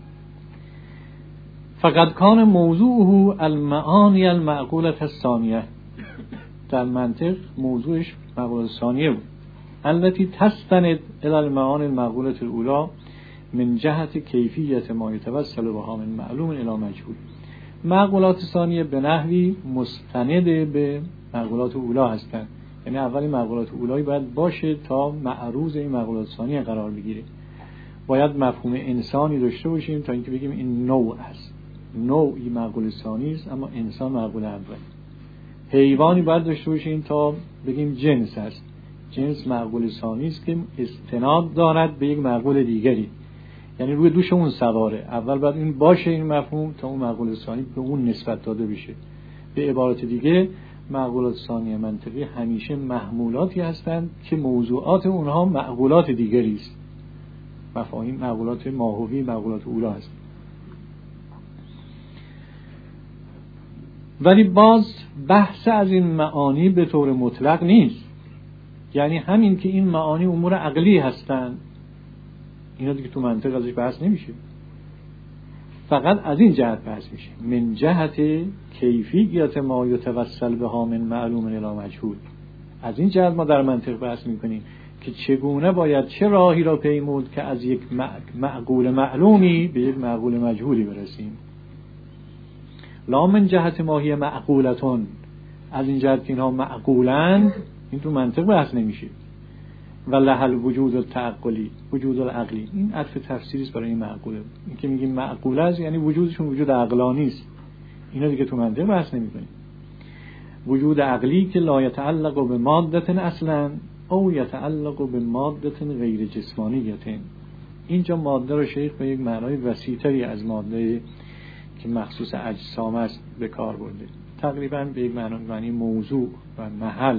فقط کان موضوعه المعانی المعقوله الثانیه. در منطق موضوعش مقوله ثانیه بود، التي تستند الى المعانی المعقوله الاولى من جهت کیفیت ما یتوسل بها من معلوم الى مجهول. معقولات ثانیه به نحوی مستند به معقولات اولی هستند، یعنی اولی معقولات اولی باید باشه تا معروض این معقولات ثانیه قرار بگیره. باید مفهوم انسانی داشته باشیم تا اینکه بگیم این نوع است، نوعی معقول ثانی است، اما انسان معقول اولی. حیوانی باید داشته باشیم تا بگیم جنس است. جنس معقول ثانی است که استناد دارد به یک معقول دیگری، یعنی روی دوش اون سواره. اول باید این باشه این مفهوم تا اون معقول ثانی به اون نسبت داده بشه. به عبارت دیگه معقولات ثانی منطقی همیشه محمولاتی هستند که موضوعات اونها معقولات دیگری است. مفاهیم معقولات ماهوی، معقولات اولا هست. ولی باز بحث از این معانی به طور مطلق نیست. یعنی همین که این معانی امور عقلی هستند، اینا دیگه تو منطق ازش بحث نمیشه، فقط از این جهت بحث میشه، من جهت کیفیت ما یتوسل بها من معلوم الی مجهول. از این جهت ما در منطق بحث میکنیم که چگونه باید چه راهی را پیمود که از یک معقول معلومی به یک معقول مجهولی برسیم. لا من جهت ما هی معقولتون، از این جهت که اینها معقولند این تو منطق بحث نمیشه. و لحل وجود التعقلی، وجود العقلی، این عطف تفسیری است برای این معقوله. این که میگیم معقوله است یعنی وجودشون وجود عقلانی است، اینا دیگه تو منطق بحث نمیکنیم. وجود عقلی که لا یتعلق به ماده اصلا او یتعلق به ماده غیر جسمانیه. اینجا ماده رو شیخ به یک معنای وسیع‌تری از ماده که مخصوص اجسام است به کار برده، تقریبا به یک معنی موضوع و محل.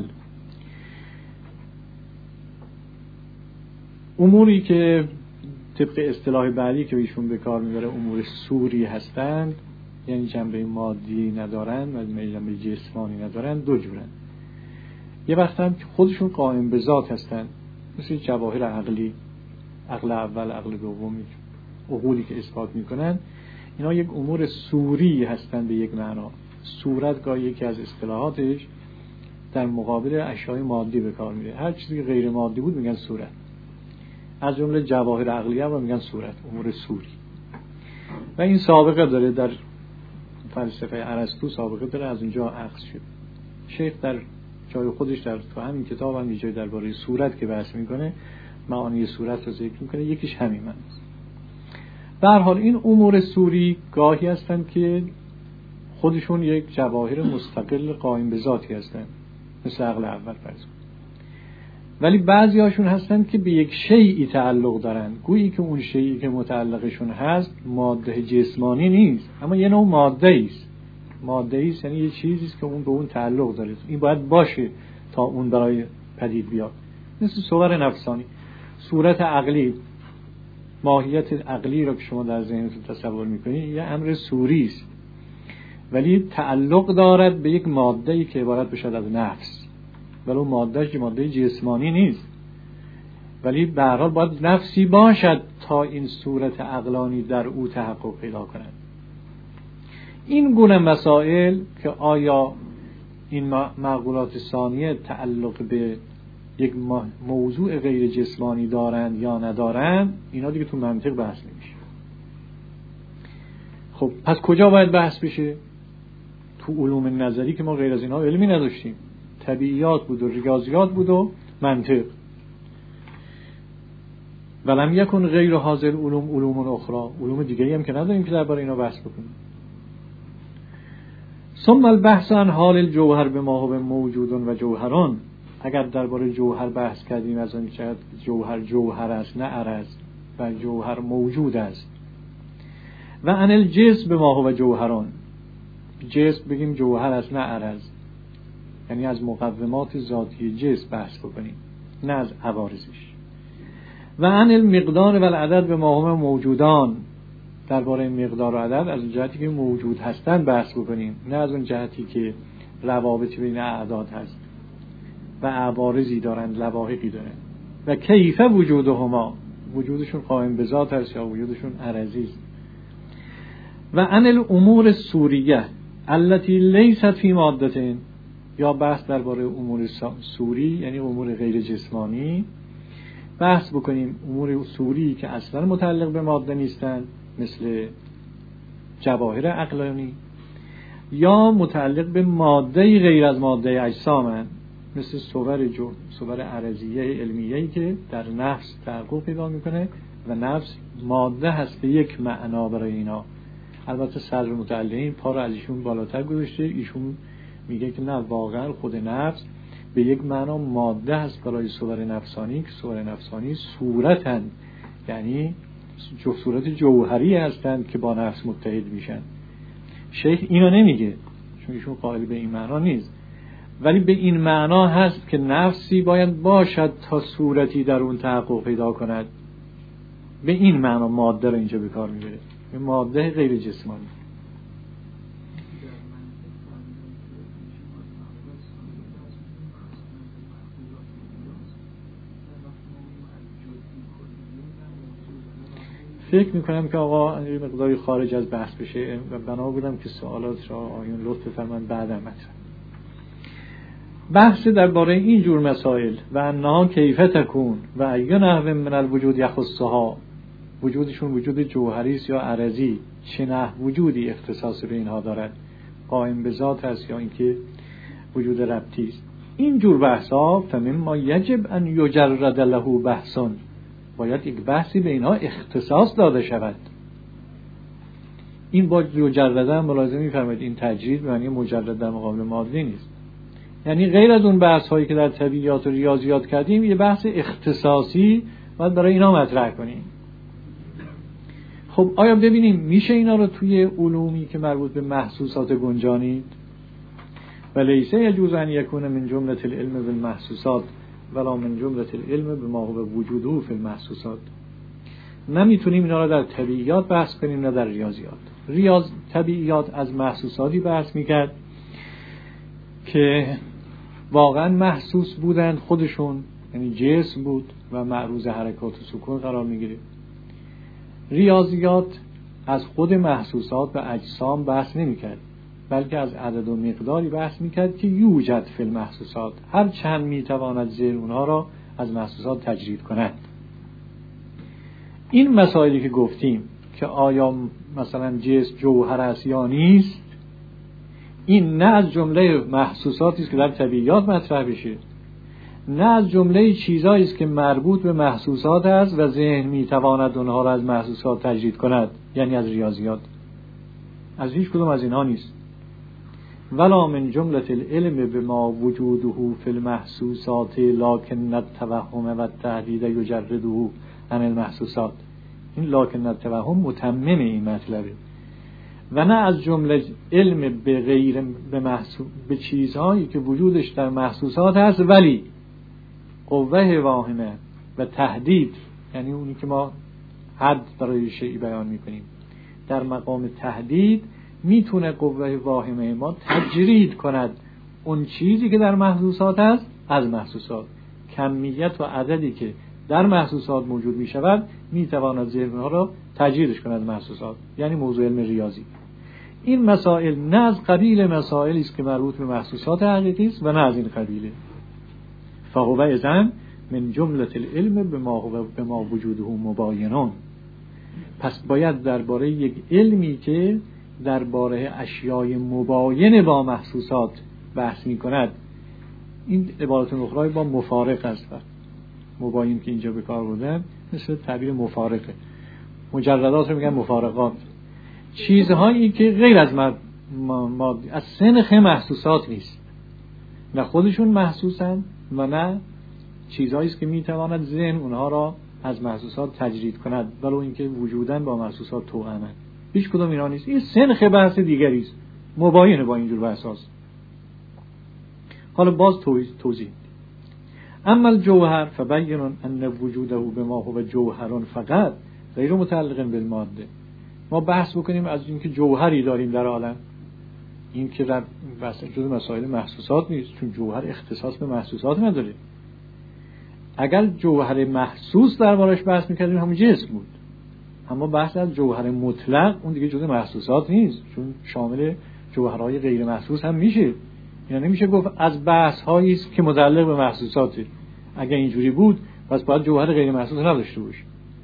اموری که طبق اصطلاح بعدی که ایشون به کار میبره امور صوری هستند، یعنی جنبه مادی ندارند و جنبه جسمانی ندارند، دو جورند. یه وقت هم خودشون قائم به ذات هستند، مثل جواهر عقلی، عقل اول، عقل دوم، عقولی که اثبات میکنن، اینا یک امور صوری هستند به یک معنا. صورت گاهی یکی از اصطلاحاتش در مقابل اشیاء مادی به کار میره. هر چیزی که غیر مادی بود میگن صورت، از جمله جواهر عقلیه هم میگن صورت، امور صوری. و این سابقه داره در فلسفه ارسطو، سابقه داره، از اونجا اخذ شد. شیخ در جای خودش در تو همین کتاب هم یه جای درباره صورت که بحث میکنه، معانی صورت رو ذکر میکنه، یکیش همین معناست. به هر حال این امور صوری گاهی هستند که خودشون یک جواهر مستقل قائم به ذاتی هستند، مثل عقل اول فرض کن. ولی بعضی هاشون هستند که به یک شیئی تعلق دارن، گویی که اون شیئی که متعلقشون هست ماده جسمانی نیست، اما یه نوع ماده است. ماده است یعنی یه چیزی است که اون به اون تعلق داره، این باید باشه تا اون برای پدید بیاد. مثل صور نفسانی، صورت عقلی، ماهیت عقلی را که شما در ذهنتون تصور میکنید یه امر صوری است، ولی تعلق دارد به یک ماده‌ای که عبارت بشد از نفس، ولی اون مادهش ماده جسمانی نیست، ولی به هر حال باید نفسی باشد تا این صورت عقلانی در او تحقق پیدا کند. این گونه مسائل که آیا این معقولات ثانیه تعلق به یک موضوع غیر جسمانی دارند یا ندارند، اینا دیگه تو منطق بحث نمیشه. خب پس کجا باید بحث بشه؟ تو علوم نظری که ما غیر از اینا علمی نداشتیم، طبیعیات بود و ریاضیات بود و منطق. ولم یکن غیر حاضر علوم اخرى، علوم دیگری هم که نداریم که درباره اینا بحث بکنیم. ثم البحث عن حال الجوهر بما هو موجود و جوهران. اگر درباره جوهر بحث کردیم از اون جهت جوهر است نه عرض و جوهر موجود است. و عن الجسم بما هو جوهران، جسم بگیم جوهر است نه عرض، یعنی از مقومات ذاتی جسم بحث بکنیم نه از عوارضش. و عن المقدار و العدد بما هو موجودان، درباره مقدار و عدد از اون جهتی که موجود هستن بحث بکنیم نه از اون جهتی که روابطی بین اعداد هست و عوارضی دارند، لواحقی دارند. و کیف وجودهما، وجودشون قائم به ذات هست یا وجودشون عرضی است. و عن الامور الصوریه التي ليست في ماده، یا بحث درباره امور صوری یعنی امور غیر جسمانی بحث بکنیم، امور صوری که اصلا متعلق به ماده نیستند مثل جواهر عقلانی، یا متعلق به ماده غیر از ماده اجسامند مثل صور عرضیه علمیه‌ای که در نفس تحقق پیدا میکنه و نفس ماده هست به یک معنا برای اینا. البته صدر متعلقین پا رو از ایشون بالاتر گذاشته، ایشون میگه که نه، واقعا خود نفس به یک معنا ماده هست برای صور نفسانی که صور نفسانی صورتن، یعنی صورت جوهری هستند که با نفس متحد میشن. شیخ اینو نمیگه چون ایشون قائل به این معنا نیست، ولی به این معنا هست که نفسی باید باشد تا صورتی در اون تحقق پیدا کند. به این معنا ماده رو اینجا به کار میبره، به ماده غیر جسمانی. فکر میکنم که آقا یه مقداری خارج از بحث بشه و بنا بودم که سوالات را آیون لطف فرمان بعدم مطرح. بحث درباره این جور مسائل و انها کیف تکون و ای نحو من الوجود یخصها، وجودشون وجود جوهری است یا عرضی، چه نحو وجودی اختصاص به اینها دارد، قائم به ذات است یا اینکه وجود ربطی است. این جور بحثا فمما یجب ان یجرد له بحثون، باید یک بحثی به اینها اختصاص داده شود. این با مجرد ملازم می‌فرمایید این تجرید به معنی مجرد در مقابل ماده نیست، یعنی غیر از اون بحث هایی که در طبیعیات و ریاضیات کردیم یه بحث اختصاصی باید برای اینا مطرح کنیم. خب آیا ببینیم میشه اینا رو توی علومی که مربوط به محسوسات گنجانید؟ ولیسه یجوز ان یکون من جمله العلم بالمحسوسات ولا من جمله العلم بما هو وجوده فی المحسوسات. نمیتونیم اینا رو در طبیعیات بحث کنیم نه در ریاضیات. طبیعیات از محسوساتی بحث میکرد که واقعا محسوس بودن خودشون، یعنی جسم بود و معروض حرکات و سکون قرار میگیره. ریاضیات از خود محسوسات و اجسام بحث نمیکرد، بلکه از عدد و مقداری بحث میکرد که یوجد فی المحسوسات، هر چند میتواند ذهن اونها را از محسوسات تجرید کند. این مسائلی که گفتیم که آیا مثلا جسم جوهر است یا نیست، این نه از جمله محسوساتی است که در طبیعیات مطرح بشه، نه از جمله چیزایی است که مربوط به محسوسات است و ذهن میتواند اونها را از محسوسات تجرید کند، یعنی از ریاضیات. از هیچ کدوم از اینها نیست. ولا من جمله العلم بما وجوده فی المحسوسات لكن التوهم و التهدید یجرده عن المحسوسات. این لكن التوهم متمم این مطلبه. و نه از جمله علم به غیر به چیزهایی که وجودش در محسوسات هست ولی قوه واهمه و تهدید، یعنی اونی که ما حد برای شیئی بیان میکنیم، در مقام تهدید میتونه قوه واهمه ما تجرید کند اون چیزی که در محسوسات هست از محسوسات. کمیت و عددی که در محسوسات موجود میشود میتواند ذهنها را تجریدش کند از محسوسات، یعنی موضوع علم ریاضی. این مسائل نه از قبیل مسائلی است که مربوط به محسوسات حقیقی است و نه از این قبیله. فهو اذن من جمله العلم بما وجوده مباینون. پس باید درباره یک علمی که درباره اشیای مباین با محسوسات بحث می کند، این عبارت اخرى با مفارق است. مباین که اینجا به کار بردن مثل تعبیر مفارقه. مجردات رو میگن مفارقات، چیزهایی که غیر از از سنخ محسوسات نیست، نه خودشون محسوسن و نه چیزهایی است که میتواند ذهن اونها را از محسوسات تجرید کند، ولو اینکه وجودن با محسوسات توأمن. هیچ کدوم اینا نیست. این سنخ بحث دیگری است، مباینه با اینجور بحثاست. حالا باز توضیح. اما الجوهر فبین ان وجوده بما هو جوهر فقط غیر متعلق بالماده. ما بحث بکنیم از اینکه جوهری داریم در عالم، این که در بحث جزء مسائل محسوسات نیست، چون جوهر اختصاص به محسوسات نداره. اگر جوهر محسوس دربارش بحث می‌کردیم همون جسم بود، اما بحث از جوهر مطلق اون دیگه جزء محسوسات نیست، چون شامل جوهرهای غیر محسوس هم میشه. یعنی نمیشه گفت از بحث‌هایی است که متعلق به محسوساته. اگر اینجوری بود پس باید جوهر غیر محسوس نداشته باشه.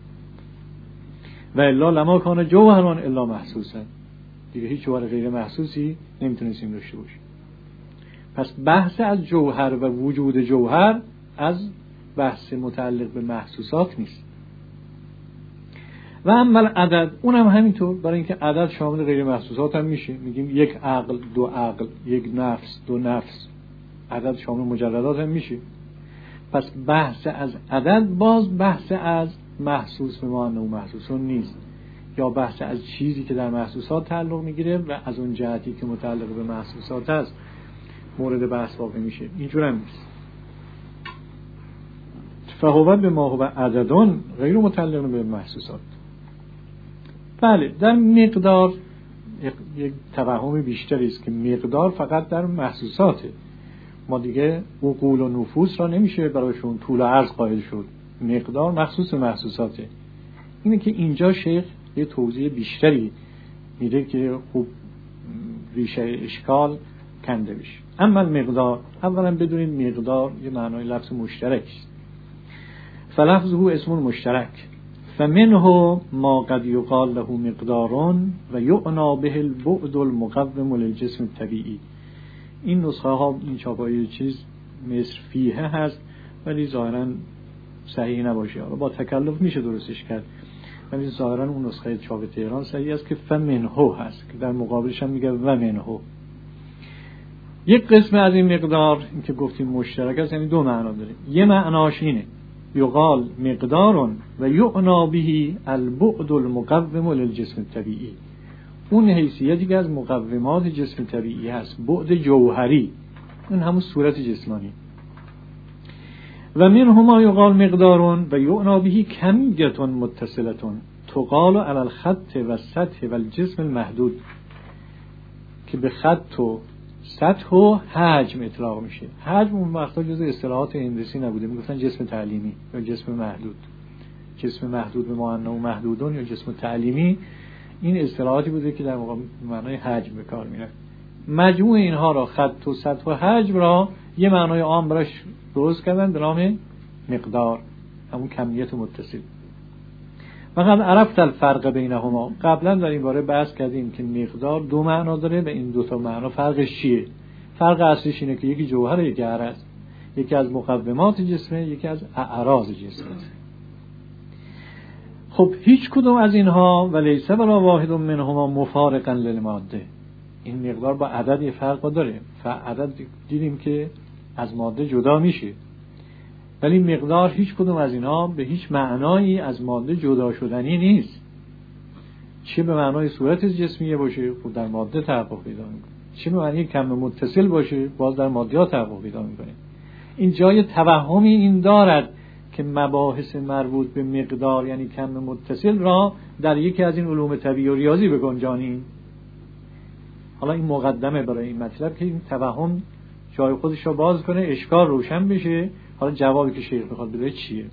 و الا لما کان جوهران الا محسوسا، دیگه هیچ جوهر غیر محسوسی نمیتونستیم داشته باشیم. پس بحث از جوهر و وجود جوهر از بحث متعلق به محسوسات نیست. و اما عدد اونم همینطور، برای اینکه عدد شامل غیر محسوسات هم میشه. میگیم یک عقل، دو عقل، یک نفس، دو نفس. عدد شامل مجردات هم میشه. پس بحث از عدد باز بحث از محسوس به ما انه محسوسون نیست، یا بحث از چیزی که در محسوسات تعلق میگیره و از اون جهتی که متعلق به محسوسات است مورد بحث واقع میشه. اینجور هم نیست. فهو به ما هو عددون غیر متعلق به محسوسات. بله، در مقدار یک توهم بیشتری است که مقدار فقط در محسوساته. ما دیگه عقول و نفوس را نمیشه برایشون طول و عرض قائل شد. مقدار مخصوص محسوساته. اینه که اینجا شیخ یه توضیح بیشتری میده که خوب ریشه اشکال کنده بشه. اما مقدار، اولا بدونید مقدار یه معنای لفظ مشترک است. فلفظه اسم مشترک، فمنه ما قد یقال له مقدارون و یعنی به البعد المقوم للجسم الطبیعی. این نسخه ها، این چاپای چیز مصر فیه هست ولی ظاهرا صحیح نباشه. با تکلف میشه درستش کرد، ولی ظاهرا اون نسخه چاپ تهران صحیح است که فمنه هست که در مقابلش هم میگه و منه. یک قسم از این مقدار، این که گفتیم مشترک است، یعنی دو معنا داره. یه معناش اینه یقال مقدارون و یعنی به البعد المقوم للجسم الطبیعی. اون حیثیتی که از مقومات جسم طبیعی هست، بعد جوهری، اون همون صورت جسمانی. و منهما یقال مقدارون و یعنی به کمیت متصلة تقال علی الخط و السطح و الجسم المحدود، که به خط و سطح و حجم اطلاق میشه. حجم اون وقتا جزء اصطلاحات هندسی نبوده، میگفتن جسم تعلیمی یا جسم محدود. جسم محدود به معنی محدودون یا جسم تعلیمی، این اصطلاحاتی بوده که در معنای حجم به کار میره. مجموع اینها را، خط و سطح و حجم را، یه معنای عام براش درست کردن به نام مقدار، همون کمیت متصل. فقط عرفت الفرق بینهما. قبلا در این باره بحث کردیم که مقدار دو معنا داره و این دو تا معنا فرقش چیه؟ فرق اصلیش اینه که یکی جوهر، یکی عرض. یکی از مقومات جسمه، یکی از اعراض جسمه. خب هیچ کدوم از اینها ولیس ولا واحد منهما مفارقا للماده. این مقدار با عدد یه فرق داره. عدد دیدیم که از ماده جدا میشه، ولی مقدار هیچ کدوم از اینها به هیچ معنایی از ماده جدا شدنی نیست. چه به معنای صورت جسمیه باشه، خود در ماده تحقق پیدا میکنه. چه به معنی کم متصل باشه، باز در مادیات تحقق پیدا میکنه. این جای توهمی این دارد که مباحث مربوط به مقدار یعنی کم متصل را در یکی از این علوم طبیعی و ریاضی بگنجانیم. حالا این مقدمه برای این مطلب که این توهم جای خودش را باز کنه، اشکال روشن بشه. حالا جوابی که شیخ میخواد بده چیه؟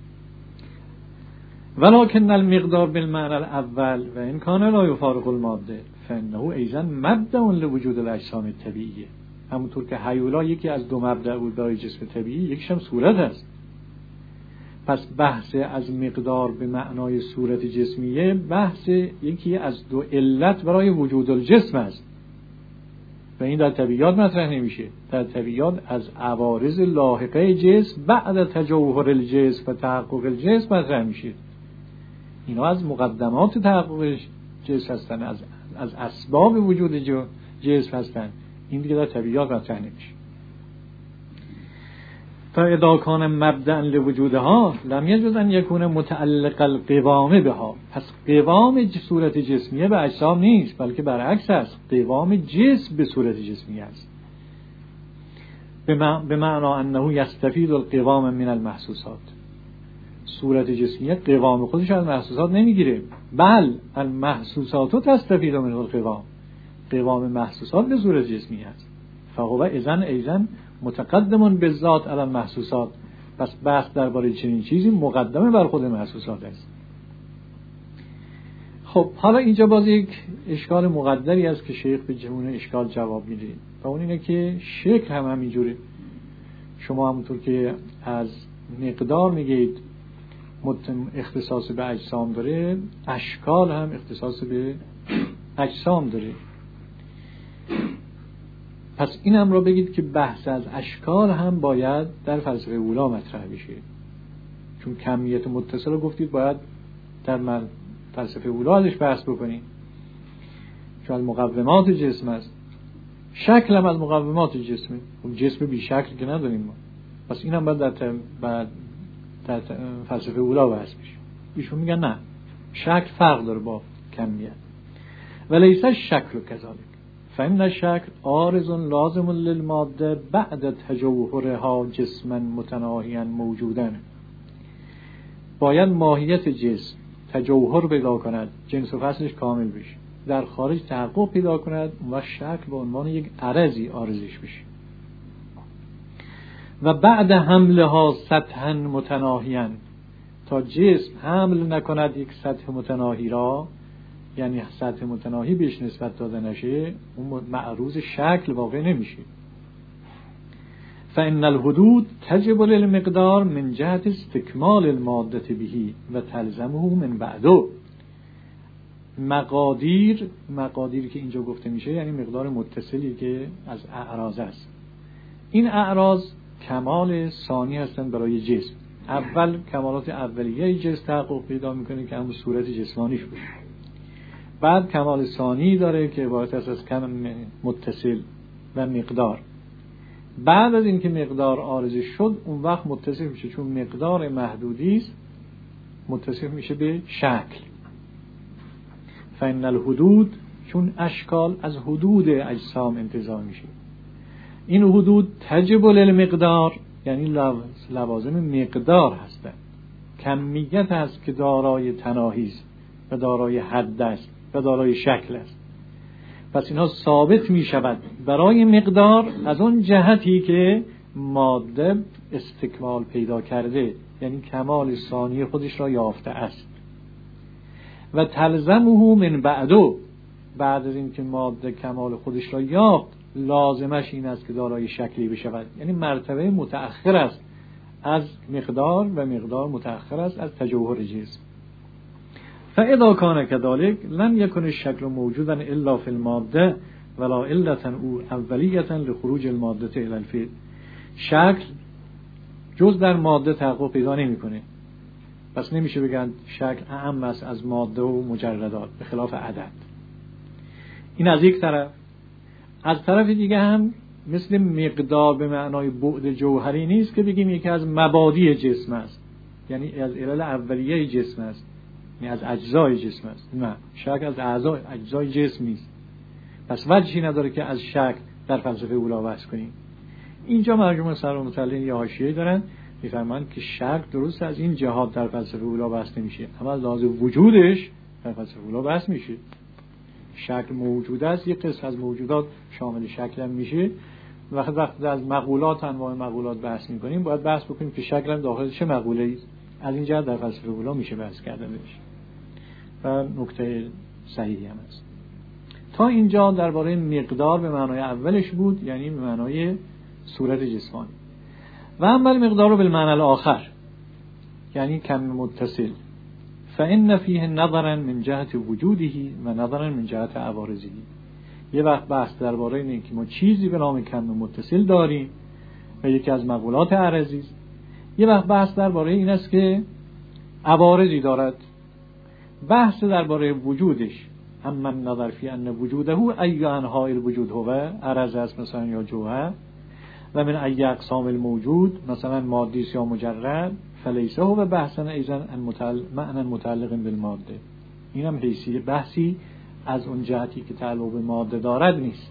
ولکن المقدار بالمعنى الاول و ان کان لا یفارق الماده فانه ایضا مبدأ لوجود الاجسام الطبیعیه. همونطور که هیولا یکی از دو مبدأ بود برای جسم طبیعی، یکیش هم صورت است. پس بحث از مقدار به معنای صورت جسمیه بحث یکی از دو علت برای وجود الجسم است و این در طبیعیات مطرح نمیشه. در طبیعیات از عوارض لاحقه جسم بعد تجوهر الجسم و تحقق الجسم مطرح میشه. اینا از مقدمات تحقق جسم هستن، از اسباب وجود جسم هستن. این دیگه در طبیعیات مطرح نمیشه. فاذا کان مبدأ لوجودها لم یجوز ان یکون متعلق القوام بها. پس قوام صورت جسمیه به اجسام نیست، بلکه برعکس است. قوام جسم به صورت جسمیه است. به معنی انه یستفید القوام من المحسوسات. صورت جسمیه قوام خودش از محسوسات نمیگیره، بل المحسوسات تستفید من القوام. قوام محسوسات به صورت جسمیه است. فهو اذن متقدم بالذات علی المحسوسات. پس بحث درباره چنین چیزی مقدمه بر خود محسوسات است. خب حالا اینجا باز یک اشکال مقدری است که شیخ به جمعون اشکال جواب میده و اون اینه که شکل هم همینجوره. شما همونطور که از مقدار میگید اختصاص به اجسام داره، اشکال هم اختصاص به اجسام داره. پس این هم را بگید که بحث از اشکال هم باید در فلسفه اولا مطرح بشه، چون کمیت متصل رو گفتید باید در فلسفه اولا ازش بحث بکنیم، چون از مقومات جسم است. شکل هم از مقومات جسمه. اون جسم بی شکل که نداریم ما، پس این هم باید در فلسفه اولا بحث بشه. ایشون میگن نه، شکل فرق داره با کمیت. ولیس الشکل کذالک فإن الشکل عارض لازم للماده بعد تجوهرها جسما متناهیا موجودا. باید ماهیت جسم تجوهر پیدا کند، جنس و فصلش کامل بشه، در خارج تحقق پیدا کند و شکل به عنوان یک عرضی عارضش بشه. و بعد حملها سطحا متناهیا، تا جسم حمل نکند یک سطح متناهی را، یعنی سطح متناهی بهش نسبت داده نشه، اون معروض شکل واقع نمیشه. فإن الحدود تجب للمقدار من جهت استکمال المادة بهی و تلزمه من بعده. مقادیری که اینجا گفته میشه یعنی مقدار متصلی که از اعراض است. این اعراض کمال ثانی هستند برای جسم. اول کمالات اولیه جسم تحقق پیدا میکنه که همون صورت جسمانیش باشه. بعد کمال ثانی داره که عبارت است از کم متصل و مقدار. بعد از اینکه مقدار عارض شد اون وقت متصف میشه، چون مقدار محدودی است متصف میشه به شکل. فإن الحدود، چون اشکال از حدود اجسام انتزاع میشه. این حدود تجب للمقدار یعنی لوازم مقدار هستند. کمیت هست که دارای تناهی است و دارای حد است و دارای شکل است. پس اینها ثابت می شود برای مقدار از اون جهتی که ماده استکمال پیدا کرده، یعنی کمال ثانی خودش را یافته است. و تلزمه من بعده، بعد از این که ماده کمال خودش را یافت لازمش این است که دارای شکلی بشود، یعنی مرتبه متأخر است از مقدار و مقدار متأخر است از تجوهر جسم. فاذا كان كذلك لم يكن الشكل موجودا الا في الماده ولا علة او اولیه لخروج الماده الى الفعل. شکل جز در ماده تحقق پیدا نمیکنه، پس نمیشه بگن شکل اعم است از ماده و مجردات به خلاف عدد. این از یک طرف. از طرف دیگه هم مثل مقدار به معنای بعد جوهری نیست که بگیم یکی از مبادی جسم است، یعنی از علل اولیه جسم است، یعنی از اجزای جسم است. نه، شکل از اجزای جسم نیست. پس وجهی نداره که از شکل در فلسفه اولا بحث کنیم. اینجا مرجوع سر متعلق یا حاشیه‌ای دارن میفرمایند که شکل درست از این جهات در فلسفه اولا بحث نمیشه، اما از لحاظ وجودش در فلسفه اولا بحث میشه. شکل موجود است، یک قسم از موجودات شامل شکل هم میشه. وقتی از مقولات، انواع مقولات بحث میکنیم باید بحث بکنیم که شکل هم داخل چه مقوله‌ای است. از این جهت در فلسفه اولا میشه بحث کردنش و نکته صحیحی هم است. تا اینجا درباره مقدار به معنای اولش بود، یعنی به معنای صورت جسمانی. و اما مقدار رو به معنی الاخر یعنی کم متصل، فإن فيه نظرا من جهت وجوده و نظرا من جهت عوارضه. یه وقت بحث درباره اینه که ما چیزی به نام کم متصل داریم و یکی از مقولات عرضی است. یه وقت بحث درباره این است که عوارضی دارد. بحث درباره وجودش، اما نظر فی ان وجوده ای انواع الوجود هو عرض است مثلا یا جوهر، و من ای اقسام الموجود مثلا مادی یا مجرد، فلیسه هو بحثا ایضا معنی متعلق بالماده. این هم حیثیت بحثی از اون جهتی که تعلق به ماده دارد نیست،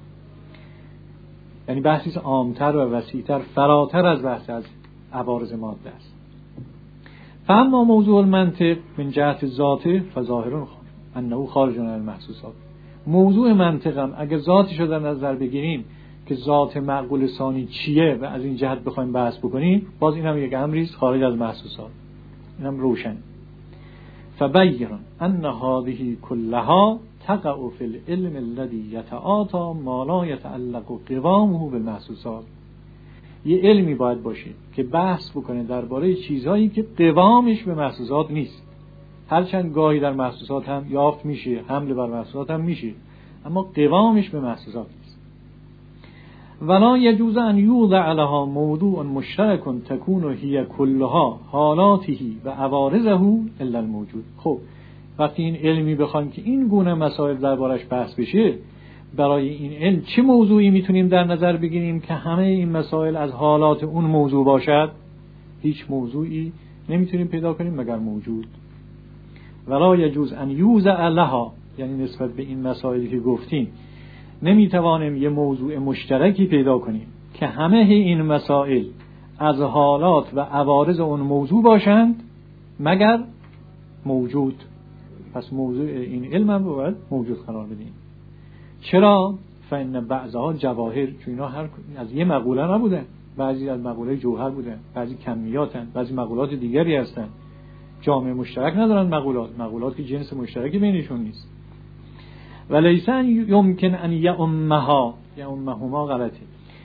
یعنی بحثی عامتر و وسیعتر فراتر از بحث از عوارض ماده است. فاما موضوع المنطق من جهت ذاته فظاهر انه خارج عن المحسوسات. موضوع منطق هم اگر ذاتش رو در نظر بگیریم که ذات معقول ثانی چیه و از این جهت بخوایم بحث بکنیم، باز این هم یک امری است خارج از محسوسات. این هم روشن. فبین ان هذه كلها تقع في العلم الذي يتعاطى ما لا يتعلق قوامه بالمحسوسات. یه علمی باید باشه که بحث بکنه درباره چیزهایی که قوامش به محسوسات نیست. هرچند گاهی در محسوسات هم یافت میشه، حمله بر محسوسات هم میشه، اما قوامش به محسوسات نیست. ولا يجوز ان يوضع لها موضوع مشترك تكون هي كلها حالاته و عوارضه الا الموجود. خب وقتی این علمی بخوایم که این گونه مسائل دربارش بحث بشه، برای این علم چه موضوعی میتونیم در نظر بگیریم که همه این مسائل از حالات اون موضوع باشد؟ هیچ موضوعی نمیتونیم پیدا کنیم مگر موجود. ولا یجوز ان یوزع لها، یعنی نسبت به این مسائلی که گفتیم نمیتوانیم یه موضوع مشترکی پیدا کنیم که همه این مسائل از حالات و عوارض اون موضوع باشند مگر موجود. پس موضوع این علم هم باید موجود قرار بدیم. چرا؟ فإن بعضها جواهر، چون اینا هر از یه مقوله نبوده، بعضی از مقوله جوهر بوده، بعضی کمیاتن، بعضی مقولات دیگری هستن، جامعه مشترک ندارن. مقولات که جنس مشترکی بینشون نیست. ولیس یمکن ان یؤمهما غلطه،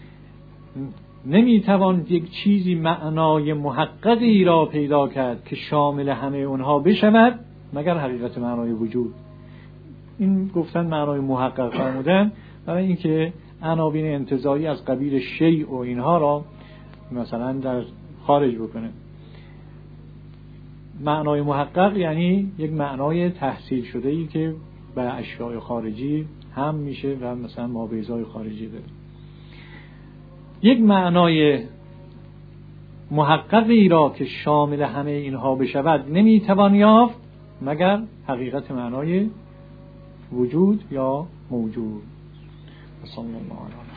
نمیتوان یک چیزی معنای محققی را پیدا کرد که شامل همه اونها بشود مگر حقیقت معنای وجود. این گفتن معنای محقق فرمودن برای اینکه عناوین انتزاعی از قبیل شیء و اینها را مثلا در خارج بکنه. معنای محقق یعنی یک معنای تحصیل شده ای که به اشیاء خارجی هم میشه و مثلا مابیضای خارجی داره. یک معنای محققی را که شامل همه اینها بشود نمیتوان یافت مگر حقیقت معنای وجود یا موجود. صلی الله علیه